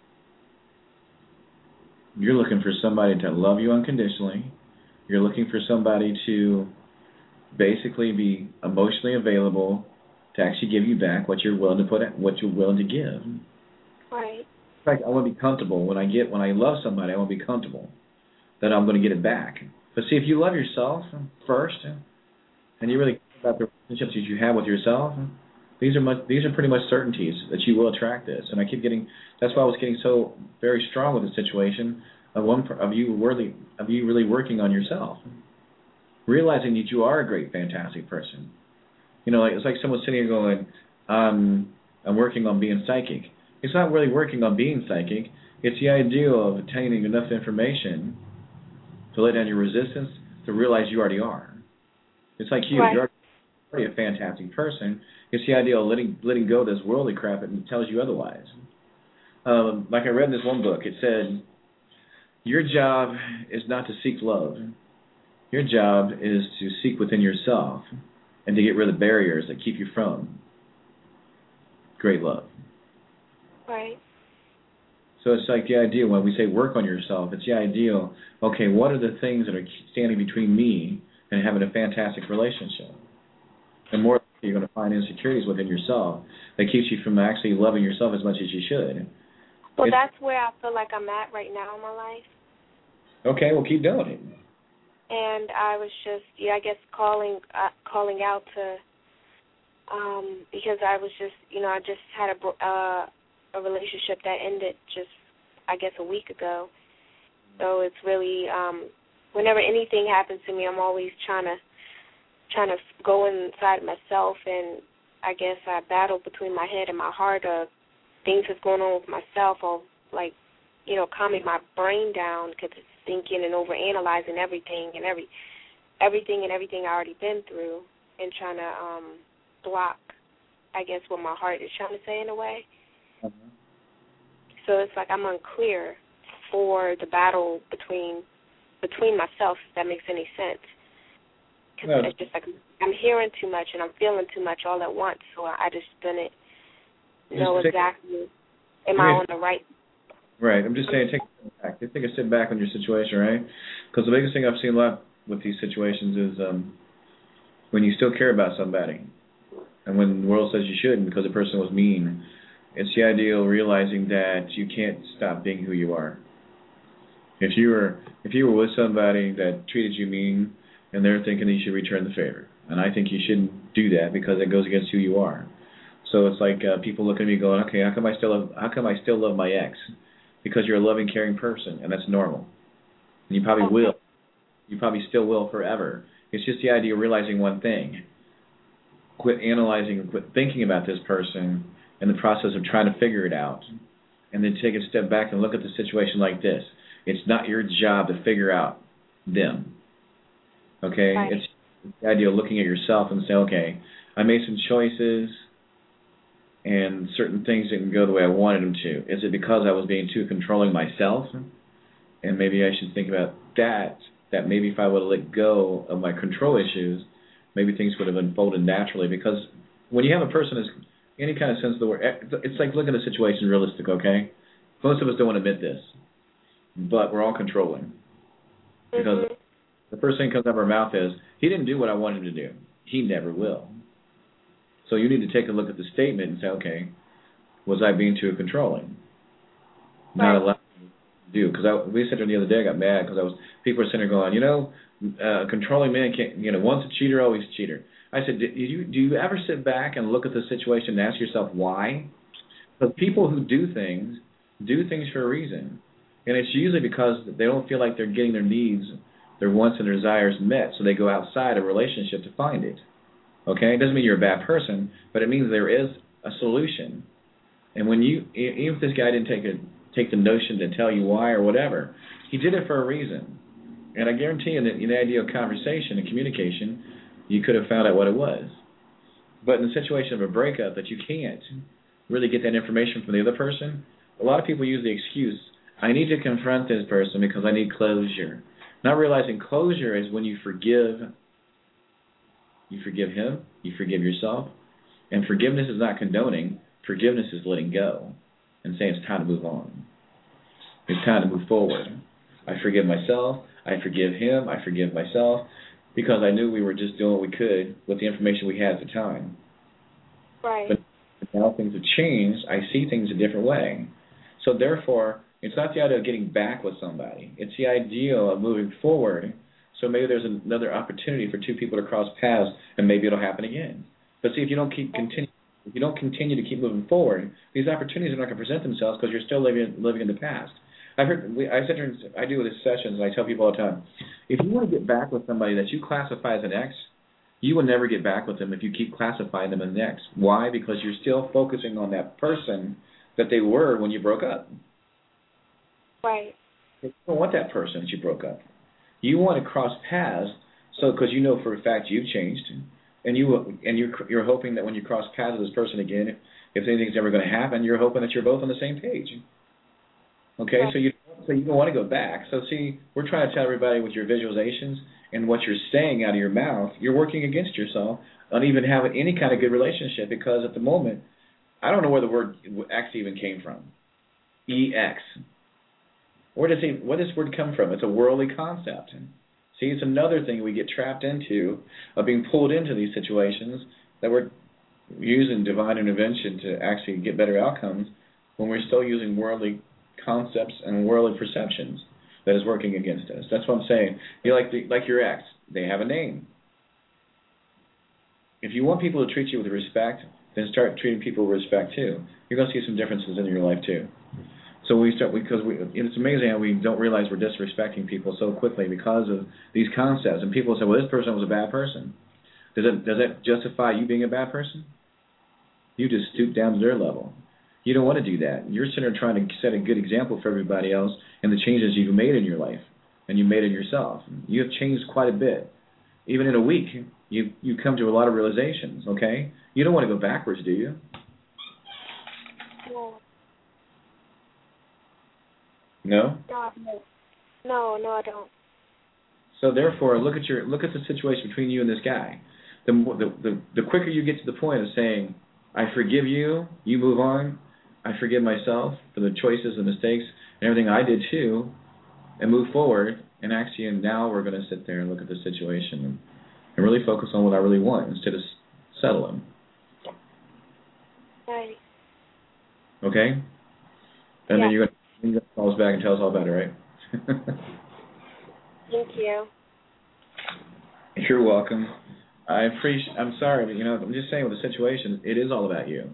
You're looking for somebody to love you unconditionally. You're looking for somebody to basically be emotionally available to actually give you back what you're willing to put, what you're willing to give. Right. In fact, I want to be comfortable when I get when I love somebody. I want to be comfortable that I'm going to get it back. But see, if you love yourself first, and you really care about the relationships that you have with yourself, these are much, these are pretty much certainties that you will attract this. And I keep getting. That's why I was getting so very strong with the situation of one of you really of you really working on yourself, realizing that you are a great, fantastic person. You know, like it's like someone sitting here going, um, I'm working on being psychic. It's not really working on being psychic. It's the idea of attaining enough information to let down your resistance to realize you already are. It's like you, right. you're already a fantastic person. It's the idea of letting letting go of this worldly crap and it tells you otherwise. Um, like I read in this one book, it said, your job is not to seek love. Your job is to seek within yourself and to get rid of the barriers that keep you from great love. Right. So it's like the idea when we say work on yourself, it's the ideal, okay, what are the things that are standing between me and having a fantastic relationship? And more you're going to find insecurities within yourself that keeps you from actually loving yourself as much as you should. Well, it's, that's where I feel like I'm at right now in my life. Okay, well, keep doing it. And I was just, yeah, I guess calling uh, calling out to, um, because I was just, you know, I just had a uh, a relationship that ended just, I guess, a week ago. So it's really, um, whenever anything happens to me, I'm always trying to trying to go inside myself, and I guess I battle between my head and my heart of things that's going on with myself, or like, you know, calming my brain down because it's thinking and overanalyzing everything and every everything and everything I already been through, and trying to um, block, I guess, what my heart is trying to say in a way. Mm-hmm. So it's like I'm unclear for the battle between between myself, if that makes any sense. Because no. it's just like I'm hearing too much and I'm feeling too much all at once, so I just didn't know just exactly, am I on the right? Right, I'm just saying, take a step back. Take a step back on your situation, right? Because the biggest thing I've seen a lot with these situations is um, when you still care about somebody, and when the world says you shouldn't because the person was mean, it's the idea of realizing that you can't stop being who you are. If you were if you were with somebody that treated you mean, and they're thinking that you should return the favor, and I think you shouldn't do that because it goes against who you are. So it's like uh, people look at me going, okay, how come I still love, how come I still love my ex? Because you're a loving, caring person, and that's normal. And you probably Okay. will. You probably still will forever. It's just the idea of realizing one thing. Quit analyzing, quit thinking about this person in the process of trying to figure it out, and then take a step back and look at the situation like this. It's not your job to figure out them. Okay? Right. It's the idea of looking at yourself and say, okay, I made some choices, and certain things didn't go the way I wanted them to. Is it because I was being too controlling myself? And maybe I should think about that, that maybe if I would have let go of my control issues, maybe things would have unfolded naturally. Because when you have a person who's any kind of sense of the word, it's like looking at a situation realistic, okay? Most of us don't want to admit this, but we're all controlling. Because Mm-hmm. the first thing that comes out of our mouth is, he didn't do what I wanted him to do. He never will. So you need to take a look at the statement and say, okay, was I being too controlling? Not Right. allowed to do. Because we sat there the other day, I got mad because I was people were sitting there going, you know, uh, controlling man can't, you know, once a cheater, always a cheater. I said, do you do you ever sit back and look at the situation and ask yourself why? Because people who do things do things for a reason, and it's usually because they don't feel like they're getting their needs, their wants and their desires met, so they go outside a relationship to find it. Okay, it doesn't mean you're a bad person, but it means there is a solution. And when you, even if this guy didn't take a take the notion to tell you why or whatever, he did it for a reason. And I guarantee you that in the idea of conversation and communication, you could have found out what it was. But in the situation of a breakup that you can't really get that information from the other person, a lot of people use the excuse, I need to confront this person because I need closure. Not realizing closure is when you forgive. You forgive him, you forgive yourself, and forgiveness is not condoning. Forgiveness is letting go and saying it's time to move on. It's time to move forward. I forgive myself, I forgive him, I forgive myself, because I knew we were just doing what we could with the information we had at the time. Right. But now things have changed, I see things a different way. So therefore, it's not the idea of getting back with somebody. It's the idea of moving forward. So maybe there's another opportunity for two people to cross paths, and maybe it'll happen again. But see, if you don't keep continue, if you don't continue to keep moving forward, these opportunities are not going to present themselves because you're still living living in the past. I've heard, we, I sit here and I do these sessions, and I tell people all the time, if you want to get back with somebody that you classify as an ex, you will never get back with them if you keep classifying them as an ex. Why? Because you're still focusing on that person that they were when you broke up. Right. You don't want that person that you broke up. You want to cross paths, so because you know for a fact you've changed, and you and you're you're hoping that when you cross paths with this person again, if anything's ever going to happen, you're hoping that you're both on the same page. Okay, right. so you so you don't want to go back. So see, we're trying to tell everybody with your visualizations and what you're saying out of your mouth, you're working against yourself on even having any kind of good relationship, because at the moment, I don't know where the word X even came from. E X. Where does it, where does this word come from? It's a worldly concept. See, it's another thing we get trapped into, of being pulled into these situations that we're using divine intervention to actually get better outcomes when we're still using worldly concepts and worldly perceptions that is working against us. That's what I'm saying. You're like the, like your ex. They have a name. If you want people to treat you with respect, then start treating people with respect too. You're going to see some differences in your life too. So we start because we. It's amazing how we don't realize we're disrespecting people so quickly because of these concepts. And people say, "Well, this person was a bad person." Does it does that justify you being a bad person? You just stoop down to their level. You don't want to do that. You're sitting there trying to set a good example for everybody else and the changes you've made in your life and you made in yourself. You have changed quite a bit. Even in a week, you you come to a lot of realizations. Okay, you don't want to go backwards, do you? No. No? No, no, no, I don't. So therefore, look at your look at the situation between you and this guy. The the the, the quicker you get to the point of saying, "I forgive you," you move on. I forgive myself for the choices and mistakes and everything I did too, and move forward. And actually, and now we're going to sit there and look at the situation and, and really focus on what I really want instead of settling. Right. Okay. And yeah. then you're going to. You can call us back and tell us all about it, right? Thank you. You're welcome. I appreciate. I'm sorry, but you know, I'm just saying with the situation, it is all about you.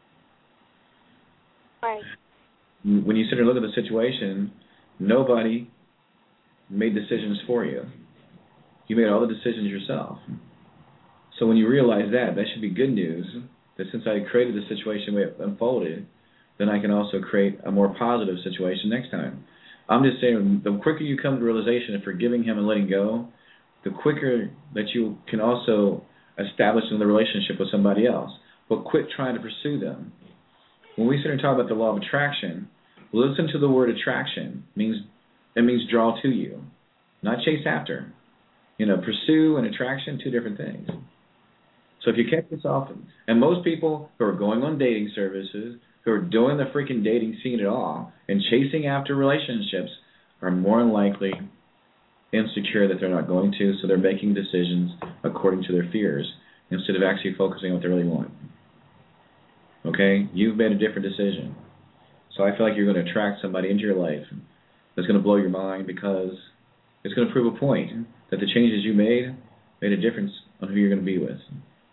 Right. When you sit and look at the situation, nobody made decisions for you. You made all the decisions yourself. So when you realize that, that should be good news. That since I created the situation the way it unfolded, then I can also create a more positive situation next time. I'm just saying, the quicker you come to realization of forgiving him and letting go, the quicker that you can also establish another relationship with somebody else. But quit trying to pursue them. When we sit and talk about the law of attraction, listen to the word attraction. It means it means draw to you, not chase after. You know, pursue and attraction, two different things. So if you catch this often, and most people who are going on dating services, who are doing the freaking dating scene at all and chasing after relationships are more than likely insecure that they're not going to, so they're making decisions according to their fears instead of actually focusing on what they really want. Okay? You've made a different decision. So I feel like you're going to attract somebody into your life that's going to blow your mind because it's going to prove a point that the changes you made made a difference on who you're going to be with.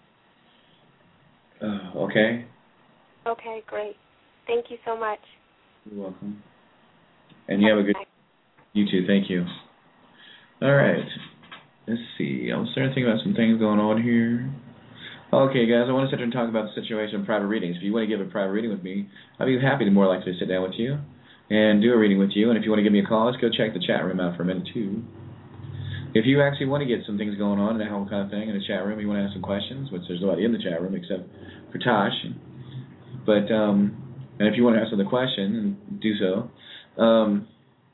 Uh, okay? Okay, great. Thank you so much. You're welcome. And you have a good... You too, thank you. All right. Let's see. I'm starting to think about some things going on here. Okay, guys, I want to sit here and talk about the situation in private readings. If you want to give a private reading with me, I'd be happy to more likely to sit down with you and do a reading with you. And if you want to give me a call, let's go check the chat room out for a minute, too. If you actually want to get some things going on and that whole kind of thing in the chat room, you want to ask some questions, which there's nobody in the chat room except for Tosh. But, um, and if you want to ask another question, do so. Um,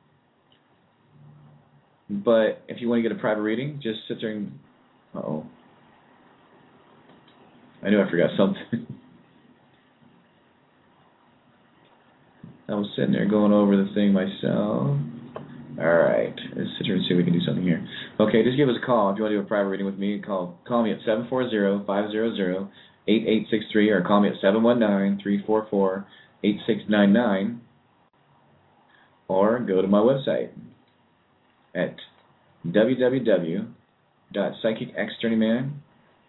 but if you want to get a private reading, just sit there and, uh-oh. I knew I forgot something. I was sitting there going over the thing myself. All right, let's sit here and see if we can do something here. Okay, just give us a call. If you want to do a private reading with me, call call me at seven four zero, five zero zero, eight eight six three or call me at seven one nine, three four four, eight six nine nine or go to my website at w w w dot psychic x journeyman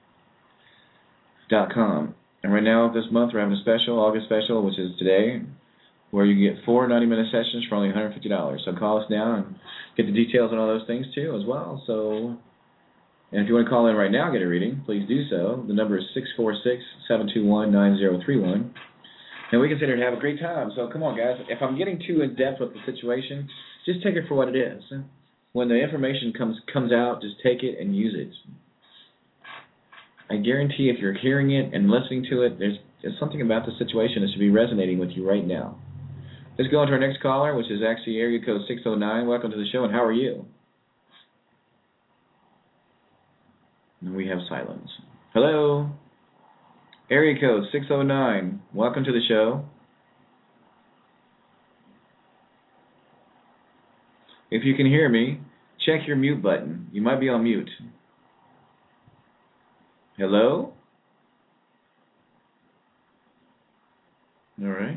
dot com. And right now, this month, we're having a special, August special, which is today, where you can get four ninety-minute sessions for only one hundred fifty dollars. So call us now and get the details on all those things, too, as well. So And if you want to call in right now and get a reading, please do so. The number is six four six, seven two one, nine zero three one. And we can sit here and have a great time. So come on, guys. If I'm getting too in-depth with the situation, just take it for what it is. When the information comes comes out, just take it and use it. I guarantee if you're hearing it and listening to it, there's, there's something about the situation that should be resonating with you right now. Let's go on to our next caller, which is actually area code six oh nine. Welcome to the show, and how are you? And we have silence. Hello? Area code six oh nine. Welcome to the show. If you can hear me, check your mute button. You might be on mute. Hello? All right.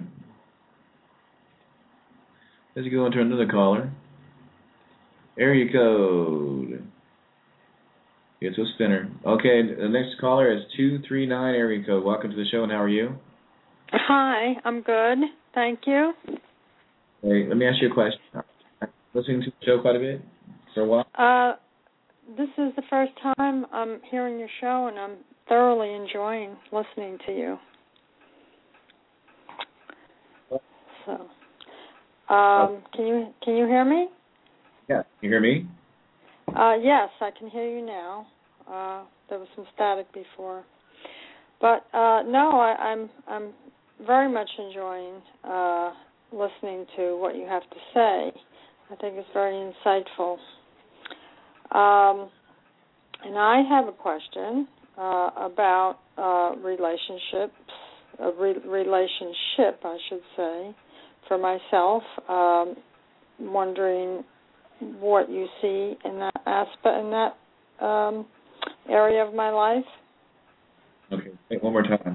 Let's go on to another caller. Area code. It's a spinner. Okay, the next caller is two three nine area code. Welcome to the show, and how are you? Hi, I'm good. Thank you. Hey, let me ask you a question. Listening to the show quite a bit for a while? Uh, this is the first time I'm hearing your show, and I'm thoroughly enjoying listening to you. So, um, can you can you hear me? Yeah, you hear me? Uh, yes, I can hear you now. Uh, there was some static before, but uh, no, I, I'm I'm very much enjoying uh, listening to what you have to say. I think it's very insightful. Um, and I have a question uh, about uh, relationships, a re- relationship, I should say, for myself. Um, wondering what you see in that aspect, in that um, area of my life. Okay, hey, one more time.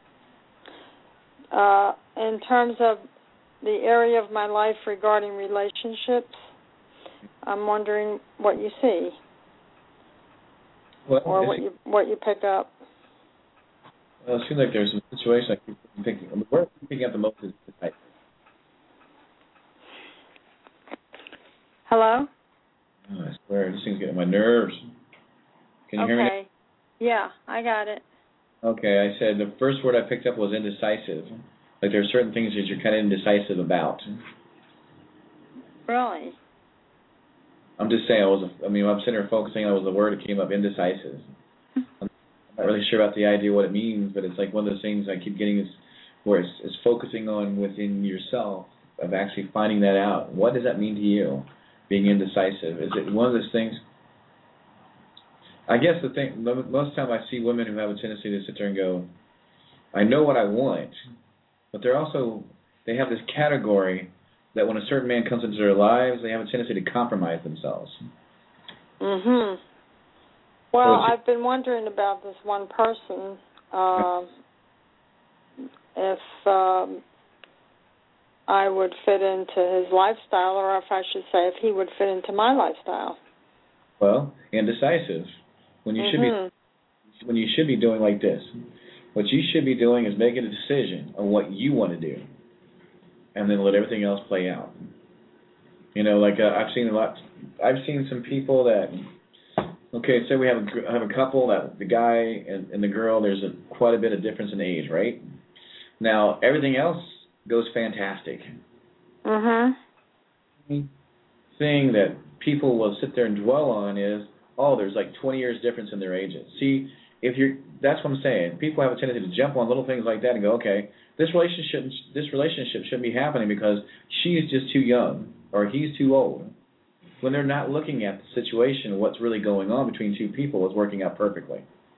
Uh, in terms of the area of my life regarding relationships, I'm wondering what you see, well, or what you what you pick up. Well, it seems like there's some situation I keep picking. I mean, where I'm picking up the most is the type. Hello? Oh, I swear, this thing's getting on my nerves. Can you okay. hear me? Okay. Yeah, I got it. Okay, I said the first word I picked up was indecisive. Like there are certain things that you're kind of indecisive about. Really? I'm just saying, I was. I mean, I'm sitting there focusing on was the word that came up, indecisive. I'm not really sure about the idea what it means, but it's like one of those things I keep getting is where it's, it's focusing on within yourself of actually finding that out. What does that mean to you, being indecisive? Is it one of those things? I guess the thing, most of the time I see women who have a tendency to sit there and go, I know what I want, but they're also, they have this category that when a certain man comes into their lives, they have a tendency to compromise themselves. Mm-hmm. Well, so I've been wondering about this one person, um, if um, I would fit into his lifestyle, or if I should say if he would fit into my lifestyle. Well, indecisive. When you mm-hmm. should be, when you should be doing like this. What you should be doing is making a decision on what you want to do, and then let everything else play out. You know, like uh, I've seen a lot. I've seen some people that. Okay, say we have a have a couple that the guy and, and the girl. There's a quite a bit of difference in age, right? Now everything else goes fantastic. Mhm. Thing that people will sit there and dwell on is, oh, there's like twenty years difference in their ages. See, if you're, that's what I'm saying. People have a tendency to jump on little things like that and go, okay, this relationship, this relationship shouldn't be happening because she's just too young or he's too old. When they're not looking at the situation, what's really going on between two people is working out perfectly.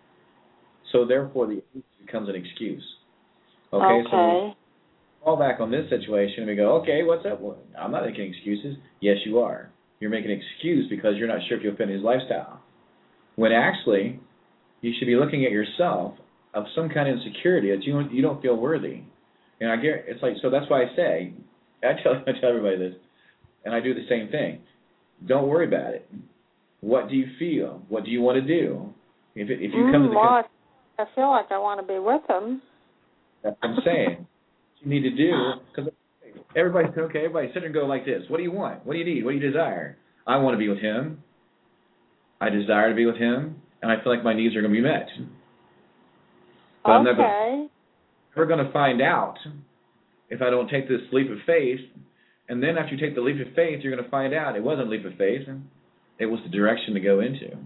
So therefore, the age becomes an excuse. Okay, okay. so we fall back on this situation and we go, okay, what's up? Well, I'm not making excuses. Yes, you are. You're making an excuse because you're not sure if you'll fit in his lifestyle. When actually, you should be looking at yourself of some kind of insecurity that you don't, you don't feel worthy. And I get it's like so. That's why I say I tell I tell everybody this, and I do the same thing. Don't worry about it. What do you feel? What do you want to do? If it, if you mm, come to the well, I feel like I want to be with him. That's what I'm saying. What you need to do, because everybody okay. Everybody sit there and go like this. What do you want? What do you need? What do you desire? I want to be with him. I desire to be with him, and I feel like my needs are going to be met. But I'm never, Okay. never going to find out if I don't take this leap of faith. And then after you take the leap of faith, you're going to find out it wasn't a leap of faith. It was the direction to go into.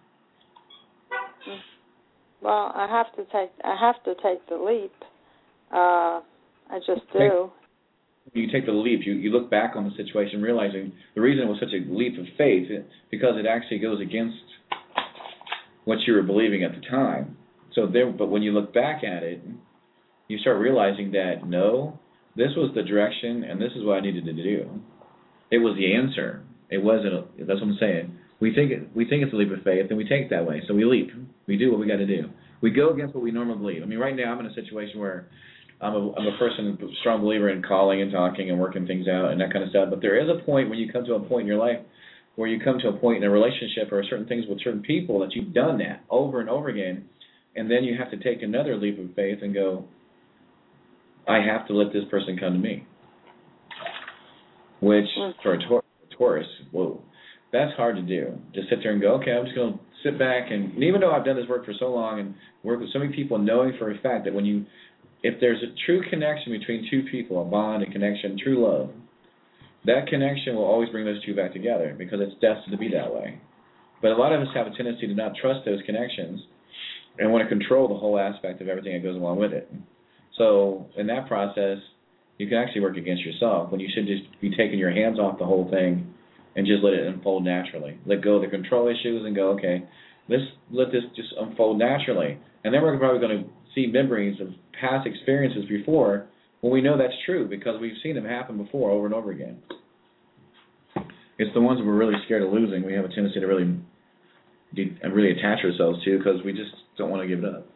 Well, I have to take I have to take the leap. Uh, I just do. You take the leap, you, you look back on the situation, realizing the reason it was such a leap of faith is because it actually goes against what you were believing at the time. So there, but when you look back at it, you start realizing that no, this was the direction, and this is what I needed to do. It was the answer. It wasn't. A, that's what I'm saying. We think it, we think it's a leap of faith, and we take it that way. So we leap. We do what we got to do. We go against what we normally believe. I mean, right now I'm in a situation where I'm a, I'm a person, a strong believer in calling and talking and working things out and that kind of stuff. But there is a point when you come to a point in your life where you come to a point in a relationship or certain things with certain people that you've done that over and over again, and then you have to take another leap of faith and go, I have to let this person come to me. Which, for a Taurus, whoa, that's hard to do. Just sit there and go, okay, I'm just going to sit back. And, and even though I've done this work for so long and work with so many people, knowing for a fact that when you, if there's a true connection between two people, a bond, a connection, true love, that connection will always bring those two back together because it's destined to be that way. But a lot of us have a tendency to not trust those connections and want to control the whole aspect of everything that goes along with it. So in that process, you can actually work against yourself when you should just be taking your hands off the whole thing and just let it unfold naturally. Let go of the control issues and go, okay, let's let this just unfold naturally. And then we're probably going to see memories of past experiences before when we know that's true because we've seen them happen before over and over again. It's the ones that we're really scared of losing. We have a tendency to really de- really attach ourselves to because we just don't want to give it up.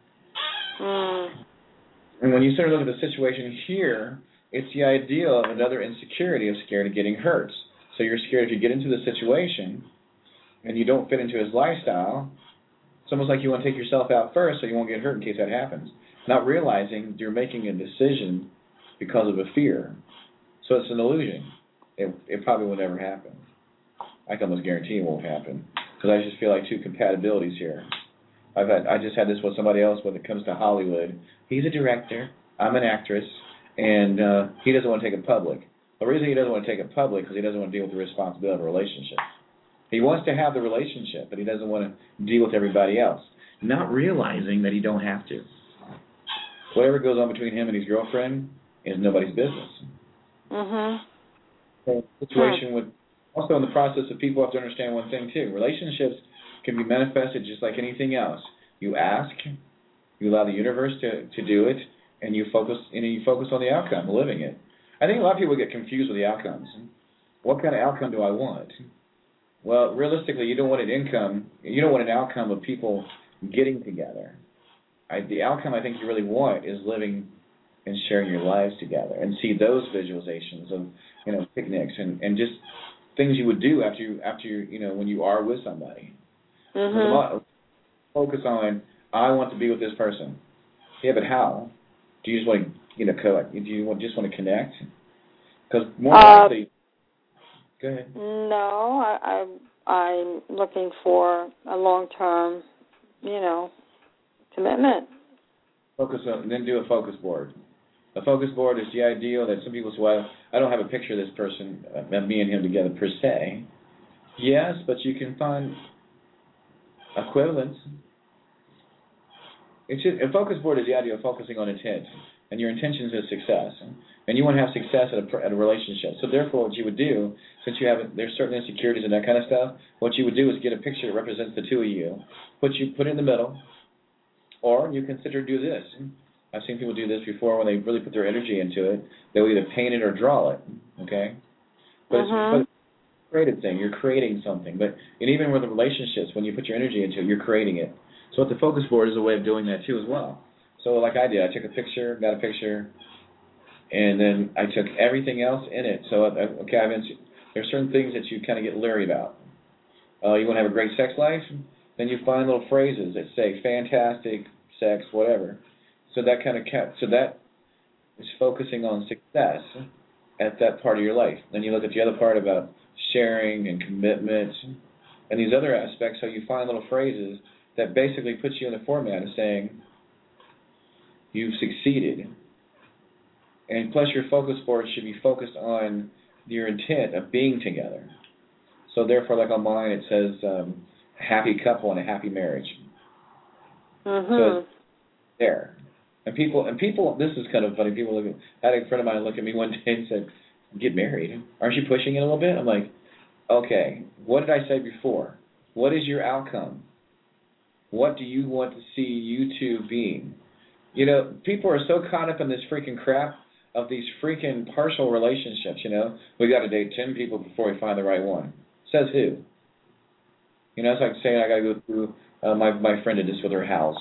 Mm. And when you start to look at the situation here, it's the idea of another insecurity of scared of getting hurt. So you're scared if you get into the situation and you don't fit into his lifestyle, it's almost like you want to take yourself out first so you won't get hurt in case that happens. Not realizing you're making a decision because of a fear. So it's an illusion. It, it probably will never happen. I can almost guarantee it won't happen because I just feel like two compatibilities here. I've had, I just had this with somebody else when it comes to Hollywood. He's a director, I'm an actress, and uh, he doesn't want to take it public. The reason he doesn't want to take it public is because he doesn't want to deal with the responsibility of a relationship. He wants to have the relationship, but he doesn't want to deal with everybody else, not realizing that he don't have to. Whatever goes on between him and his girlfriend is nobody's business. Mm-hmm. So the situation with, also in the process of people have to understand one thing too. Relationships can be manifested just like anything else. You ask, you allow the universe to, to do it, and you focus and you focus on the outcome, living it. I think a lot of people get confused with the outcomes. What kind of outcome do I want? Well, realistically, you don't want an income. You don't want an outcome of people getting together. I, the outcome I think you really want is living and sharing your lives together, and see those visualizations of, you know, picnics and, and just things you would do after you after you you know when you are with somebody. Mm-hmm. Focus on, I want to be with this person. Yeah, but how? Do you just want to, you know, co- do you want, just want to connect? Because more uh, likely, go ahead. No, I, I I'm looking for a long-term, you know, commitment. Focus on, then do a focus board. A focus board is the ideal that some people say, well, I don't have a picture of this person, uh, me and him together per se. Yes, but you can find equivalents. It's just, a focus board is the idea of focusing on intent, and your intentions is success, and you want to have success at a, at a relationship. So therefore, what you would do, since you have there's certain insecurities and that kind of stuff, what you would do is get a picture that represents the two of you, put you put it in the middle, or you consider do this. I've seen people do this before when they really put their energy into it. They'll either paint it or draw it. Okay, but Mm-hmm. it's, but creative thing. You're creating something. But and even with the relationships, when you put your energy into it, you're creating it. So what the focus board is a way of doing that too as well. So like I did, I took a picture, got a picture, and then I took everything else in it. So okay, I've been, there's certain things that you kind of get leery about. Uh, you want to have a great sex life? Then you find little phrases that say fantastic sex, whatever. So that kind of kept, so that is focusing on success at that part of your life. Then you look at the other part about sharing and commitment and these other aspects, so you find little phrases that basically puts you in the format of saying you've succeeded. And plus your focus board should be focused on your intent of being together. So therefore, like on mine, it says um, happy couple and a happy marriage. Mm-hmm. So it's there. And people, and people, this is kind of funny. People look at, I had a friend of mine look at me one day and said, get married. Aren't you pushing it a little bit? I'm like, okay, what did I say before? What is your outcome? What do you want to see you two being? You know, people are so caught up in this freaking crap of these freaking partial relationships, you know. We got to date ten people before we find the right one. Says who? You know, it's like saying I got to go through, uh, my my friend did this with her house.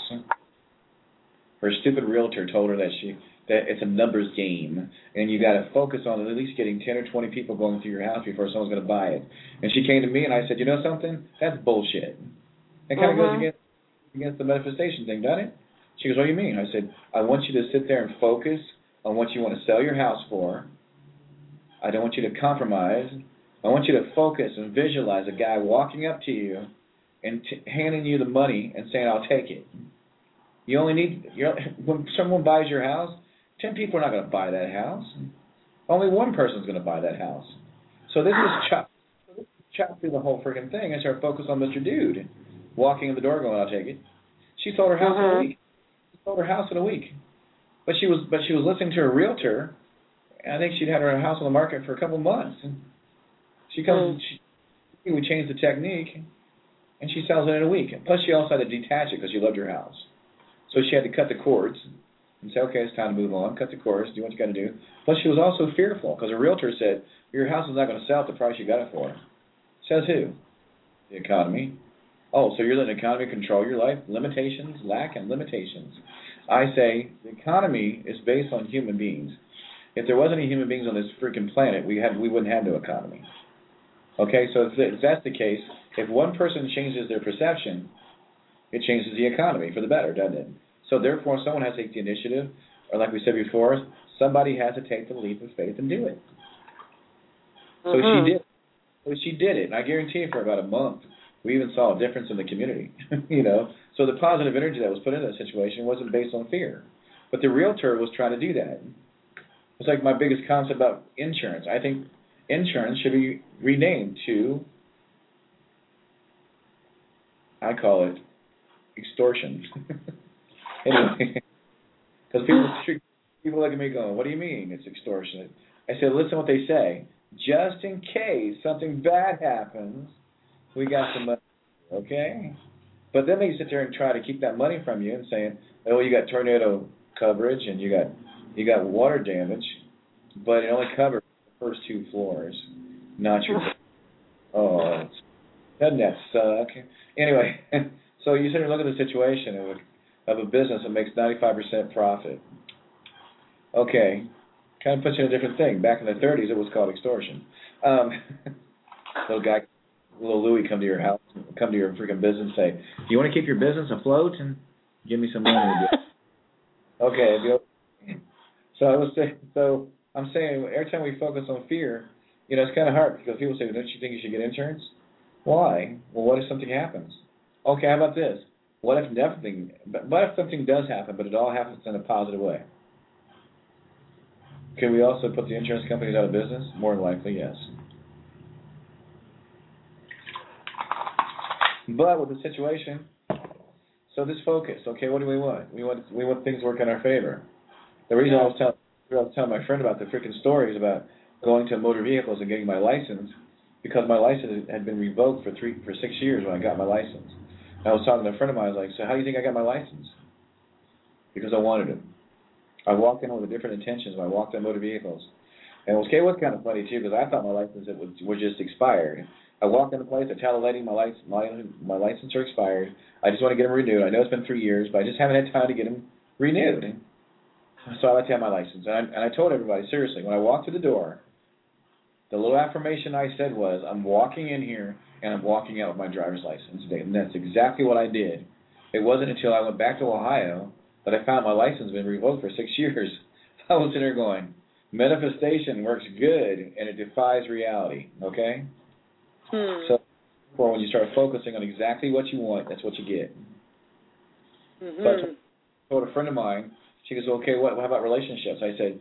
Her stupid realtor told her that she that it's a numbers game, and you got to focus on at least getting ten or twenty people going through your house before someone's going to buy it. And she came to me, and I said, you know something? That's bullshit. It kind of uh-huh. goes against against the manifestation thing, doesn't it? She goes, what do you mean? I said, I want you to sit there and focus on what you want to sell your house for. I don't want you to compromise. I want you to focus and visualize a guy walking up to you and t- handing you the money and saying, I'll take it. You only need, you're, when someone buys your house, ten people are not going to buy that house. Only one person's going to buy that house. So this is chop, chop through the whole freaking thing and start focus on Mister Dude walking in the door going, I'll take it. She sold her house uh-huh. in a week. She sold her house in a week. But she was but she was listening to a realtor. I think she'd had her house on the market for a couple of months. She comes, mm. she, we changed the technique, and she sells it in a week. Plus, she also had to detach it because she loved her house. So she had to cut the cords and say, okay, it's time to move on. Cut the cords, do what you got to do. Plus, she was also fearful because a realtor said, your house is not going to sell at the price you got it for. Says who? The economy. Oh, so you're letting the economy control your life? Limitations, lack, and limitations. I say the economy is based on human beings. If there wasn't any human beings on this freaking planet, we had we wouldn't have no economy. Okay, so if, if that's the case, if one person changes their perception, it changes the economy for the better, doesn't it? So therefore, someone has to take the initiative, or like we said before, somebody has to take the leap of faith and do it. So mm-hmm. she did. So she did it, and I guarantee you for about a month, we even saw a difference in the community. you know, so the positive energy that was put into that situation wasn't based on fear, but the realtor was trying to do that. It's like my biggest concept about insurance. I think insurance should be renamed to, I call it extortion. Anyway, because people people look at me going, what do you mean it's extortion? I said, listen to what they say. Just in case something bad happens, we got some money, okay? But then they sit there and try to keep that money from you and saying, oh, you got tornado coverage and you got you got water damage, but it only covers the first two floors, not your. Oh, doesn't that suck? Anyway, so you sit there and look at the situation of a, of a business that makes ninety-five percent profit. Okay, kind of puts you in a different thing. Back in the thirties, it was called extortion. Um, little guy, little Louie, come to your house, come to your freaking business, and say, "Do you want to keep your business afloat and give me some money?" Okay. So I was saying, so I'm saying every time we focus on fear, you know, it's kind of hard because people say, "Don't you think you should get insurance?" Why? Well, what if something happens? Okay, how about this? What if nothing? What if something does happen, but it all happens in a positive way? Can we also put the insurance companies out of business? More than likely, yes. But with the situation, so this focus, okay, what do we want? We want we want things to work in our favor. The reason I was telling I was telling my friend about the freaking stories about going to motor vehicles and getting my license, because my license had been revoked for three for six years when I got my license. And I was talking to a friend of mine. I was like, so how do you think I got my license? Because I wanted it. I walked in with different intentions when I walked on motor vehicles. And it was, okay, it was kind of funny, too, because I thought my license it was, was just expired. I walked into place, I tell the lady my, license, my, my license are expired. I just want to get them renewed. I know it's been three years, but I just haven't had time to get them renewed. So I like to have my license. And I, and I told everybody, seriously, when I walked through the door, the little affirmation I said was, I'm walking in here and I'm walking out with my driver's license. And that's exactly what I did. It wasn't until I went back to Ohio that I found my license had been revoked for six years. I was sitting there going, manifestation works good and it defies reality, okay? Hmm. So therefore, when you start focusing on exactly what you want, that's what you get. Mm-hmm. So I told a friend of mine, she goes, okay, what, what about relationships? I said,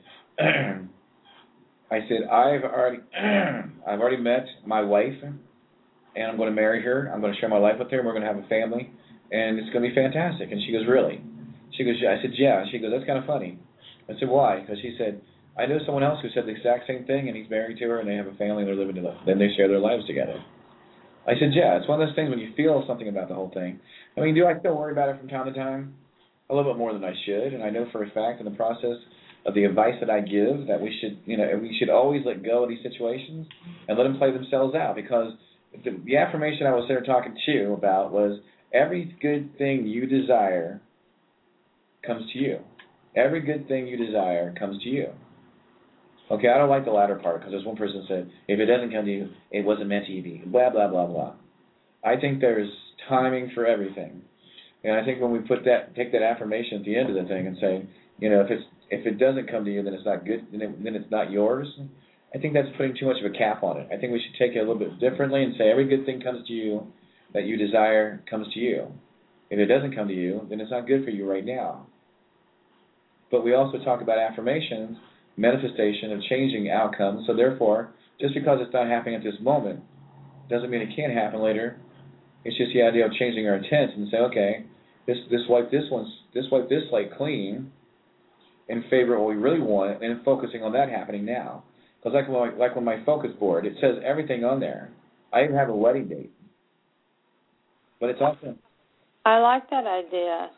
I said, I've already, I've already met my wife, and I'm going to marry her. I'm going to share my life with her, and we're going to have a family, and it's going to be fantastic. And she goes, really? She goes, yeah. I said, yeah. She goes, that's kind of funny. I said, why? Because she said, I know someone else who said the exact same thing, and he's married to her, and they have a family, and they're living together. Then they share their lives together. I said, yeah, it's one of those things when you feel something about the whole thing. I mean, do I still worry about it from time to time? A little bit more than I should, and I know for a fact in the process of the advice that I give that we should, you know, we should always let go of these situations and let them play themselves out, because the, the affirmation I was there talking to you about was every good thing you desire comes to you. Every good thing you desire comes to you. Okay, I don't like the latter part because there's one person said, if it doesn't come to you, it wasn't meant to be, blah, blah, blah, blah. I think there's timing for everything. And I think when we put that, take that affirmation at the end of the thing and say, you know, if it's if it doesn't come to you, then it's not good, then, it, then it's not yours. I think that's putting too much of a cap on it. I think we should take it a little bit differently and say every good thing comes to you that you desire comes to you. If it doesn't come to you, then it's not good for you right now. But we also talk about affirmations, manifestation of changing outcomes. So therefore, just because it's not happening at this moment doesn't mean it can't happen later. It's just the idea of changing our intent and say, okay, this this wipe this one's this wipe this slate clean in favor of what we really want, and focusing on that happening now. Because like when, like on my focus board, it says everything on there. I even have a wedding date, but it's also. I like that idea.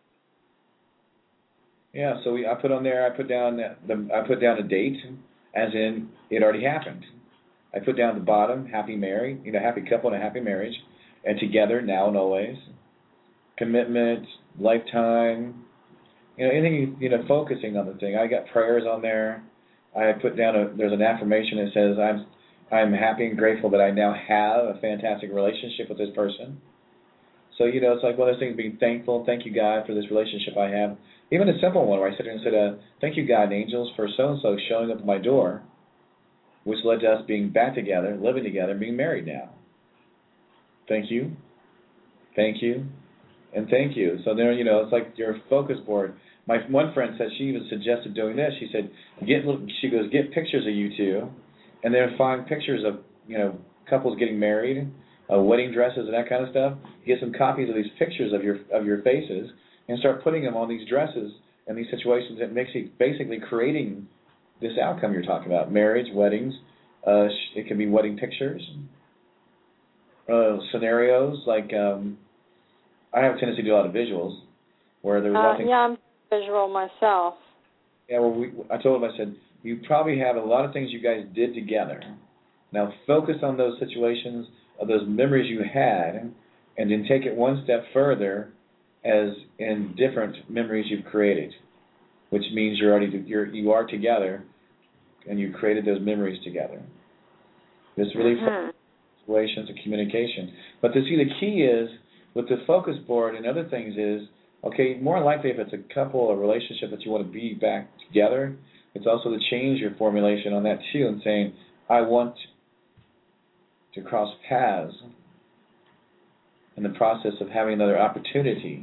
Yeah, so we, I put on there. I put down the, the I put down a date, as in it already happened. I put down at the bottom, happy married, you know, happy couple and a happy marriage, and together now and always. Commitment, lifetime, you know, anything, you know, focusing on the thing. I got prayers on there. I put down a, there's an affirmation that says, I'm I'm happy and grateful that I now have a fantastic relationship with this person. So, you know, it's like one of those things, being thankful. Thank you, God, for this relationship I have. Even a simple one where I sit there and said, uh, thank you, God and angels, for so-and-so showing up at my door, which led to us being back together, living together, being married now. Thank you. Thank you. And thank you. So there, you know, it's like your focus board. My one friend said she even suggested doing this. She said, get, she goes, get pictures of you two, and then find pictures of, you know, couples getting married, uh, wedding dresses and that kind of stuff. Get some copies of these pictures of your of your faces and start putting them on these dresses and these situations. That makes you basically creating this outcome you're talking about: marriage, weddings. Uh, it can be wedding pictures, uh, scenarios like. Um, I have a tendency to do a lot of visuals, where there was uh, nothing. Yeah, I'm visual myself. Yeah, well, we, I told him, I said, you probably have a lot of things you guys did together. Now focus on those situations, of those memories you had, and then take it one step further, as in different memories you've created, which means you're already you're you are together, and you created those memories together. This really Mm-hmm. situations of communication. But to see, the key is. With the focus board and other things is, okay, more likely if it's a couple or relationship that you want to be back together, it's also to change your formulation on that too and saying, I want to cross paths in the process of having another opportunity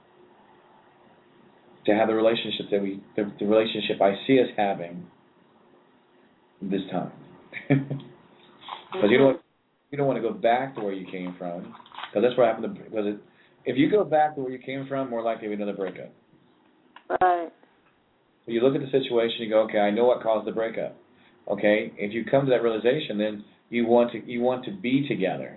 to have the relationship that we, the, the relationship I see us having this time. Because you don't, you don't want to go back to where you came from. Because that's what happened. To, because it, if you go back to where you came from, more likely to be another breakup. Right. So you look at the situation, you go, okay, I know what caused the breakup. Okay, if you come to that realization, then you want to you want to be together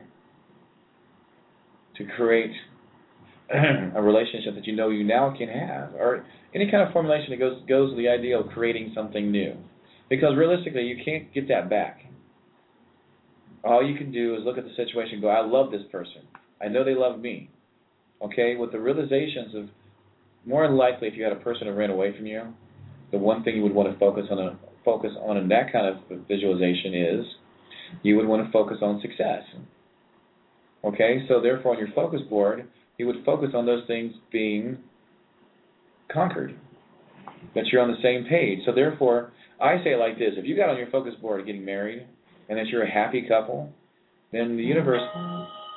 to create a relationship that you know you now can have, or any kind of formulation that goes goes to the idea of creating something new. Because realistically, you can't get that back. All you can do is look at the situation and go, I love this person. I know they love me. Okay? With the realizations of, more than likely, if you had a person who ran away from you, the one thing you would want to focus on a, focus on in that kind of visualization is you would want to focus on success. Okay? So therefore, on your focus board, you would focus on those things being conquered, that you're on the same page. So therefore, I say it like this. If you got on your focus board getting married and that you're a happy couple, then the universe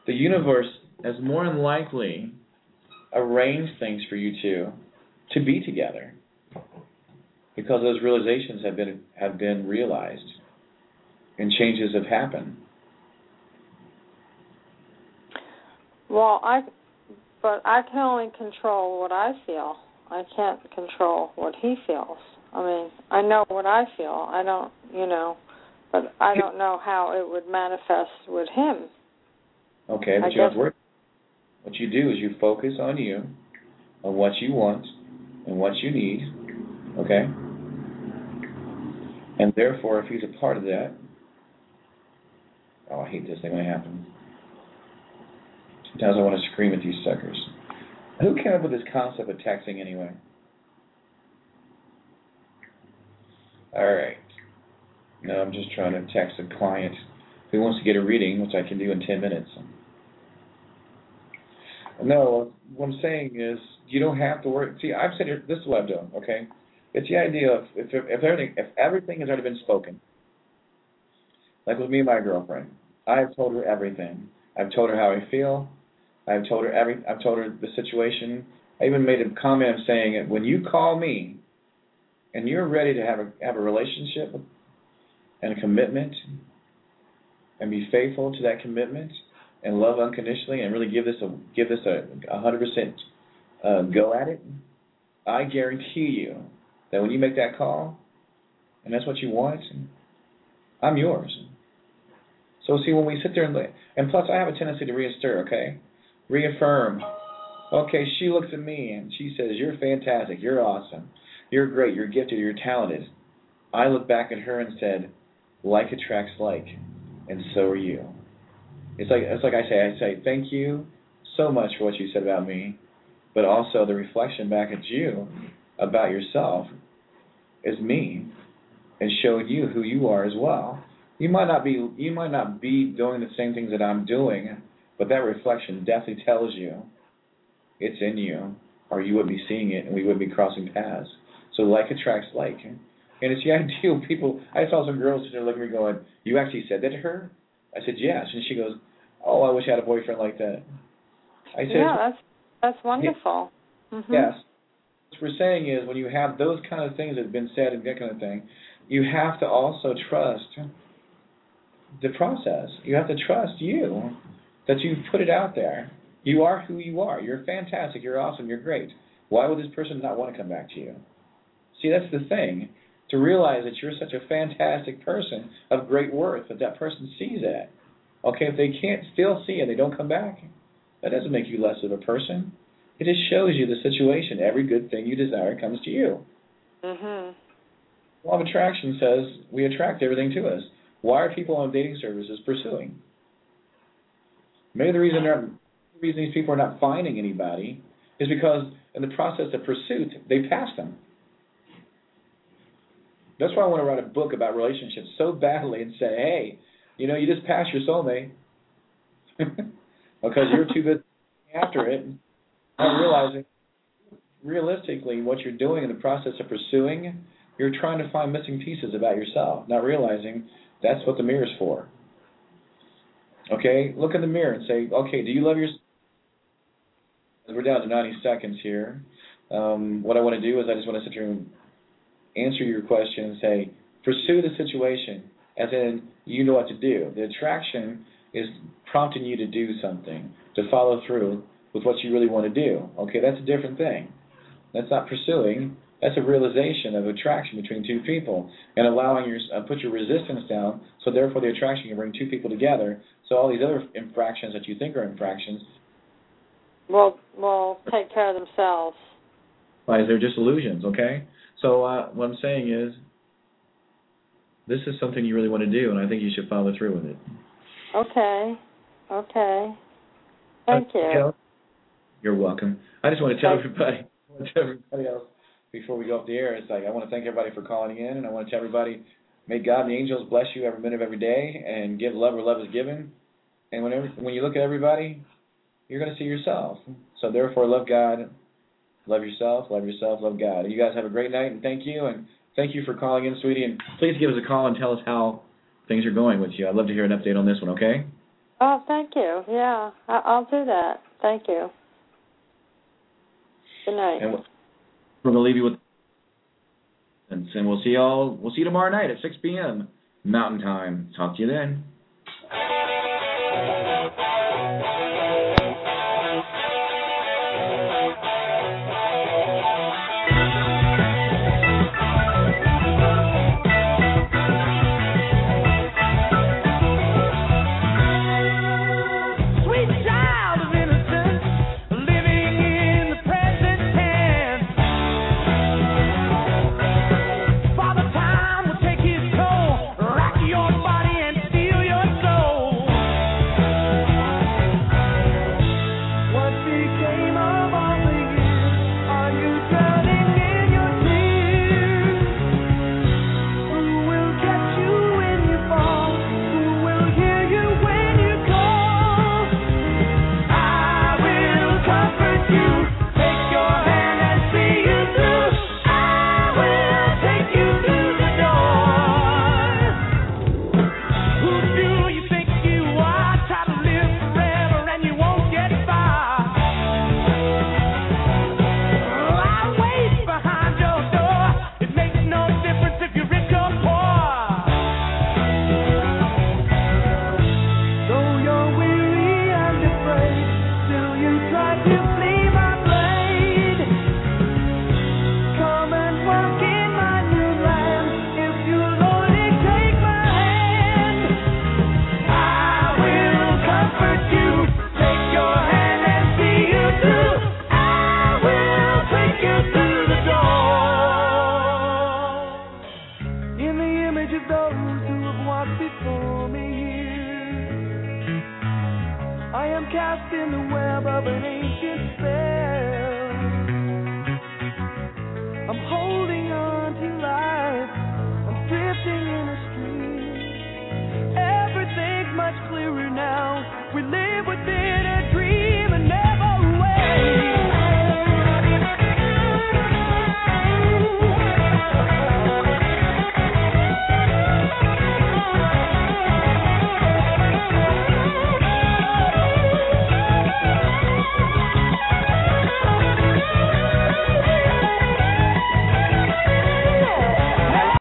the universe has more than likely arranged things for you two to be together because those realizations have been have been realized and changes have happened. Well, I, but I can only control what I feel. I can't control what he feels. I mean, I know what I feel. I don't, you know, but I don't know how it would manifest with him. Okay, but I you don't have to worry. What you do is you focus on you, on what you want and what you need, okay? And therefore, if he's a part of that, oh, I hate this thing when it happens. Sometimes I want to scream at these suckers. Who came up with this concept of texting anyway? All right. No, I'm just trying to text a client who wants to get a reading, which I can do in ten minutes. No, what I'm saying is you don't have to worry. See, I've said here, this is what I'm doing, okay? It's the idea of if, if, everything, if everything has already been spoken, like with me and my girlfriend, I've told her everything. I've told her how I feel. I've told her every. I've told her the situation. I even made a comment saying that when you call me and you're ready to have a have a relationship and a commitment and be faithful to that commitment and love unconditionally and really give this a give this a a hundred percent go at it, I guarantee you that when you make that call and that's what you want, I'm yours. So see, when we sit there and and plus I have a tendency to reassert, okay, reaffirm. Okay, she looks at me and she says, "You're fantastic. You're awesome. You're great. You're gifted. You're talented." I look back at her and said, "Like attracts like, and so are you." It's like it's like I say. I say thank you so much for what you said about me, but also the reflection back at you about yourself is me, and showed you who you are as well. You might not be you might not be doing the same things that I'm doing, but that reflection definitely tells you it's in you, or you would be seeing it, and we would be crossing paths. So like attracts like, and it's the ideal people. I saw some girls sitting there looking at me going, "You actually said that to her?" I said, "Yes," and she goes, "Oh, I wish I had a boyfriend like that." I said, "Yeah, that's that's wonderful." Yeah, mm-hmm. Yes. What we're saying is when you have those kind of things that have been said and that kind of thing, you have to also trust the process. You have to trust you, that you've put it out there. You are who you are. You're fantastic. You're awesome. You're great. Why would this person not want to come back to you? See, that's the thing. To realize that you're such a fantastic person of great worth, that that person sees that. Okay, if they can't still see it, they don't come back, that doesn't make you less of a person. It just shows you the situation. Every good thing you desire comes to you. Mm-hmm. Law of attraction says we attract everything to us. Why are people on dating services pursuing? Maybe the reason, they're, the reason these people are not finding anybody is because in the process of pursuit, they passed them. That's why I want to write a book about relationships so badly and say, hey, you know, you just passed your soulmate because you're too good after it. Not realizing, realistically, what you're doing in the process of pursuing, you're trying to find missing pieces about yourself, not realizing that's what the mirror's for. Okay, look in the mirror and say, okay, do you love yourself? We're down to ninety seconds here. Um, what I want to do is I just want to sit here and answer your question and say, pursue the situation, as in you know what to do. The attraction is prompting you to do something, to follow through with what you really want to do. Okay, that's a different thing. That's not pursuing. That's a realization of attraction between two people and allowing your uh, put your resistance down, so therefore the attraction can bring two people together. So all these other infractions that you think are infractions will will take care of themselves. Like they're just illusions, okay? So uh, what I'm saying is this is something you really want to do, and I think you should follow through with it. Okay. Okay. Thank uh, you. Tell, you're welcome. I just want to tell everybody, I want to tell everybody else before we go off the air, it's like I want to thank everybody for calling in, and I want to tell everybody, may God and the angels bless you every minute of every day, and give love where love is given. And whenever, when you look at everybody, you're going to see yourself. So therefore, love God, love yourself, love yourself, love God. You guys have a great night, and thank you, and thank you for calling in, sweetie. And please give us a call and tell us how things are going with you. I'd love to hear an update on this one, okay? Oh, thank you. Yeah, I- I'll do that. Thank you. Good night. And we're gonna leave you with, and we'll see y'all. We'll see you tomorrow night at six p.m. Mountain Time. Talk to you then.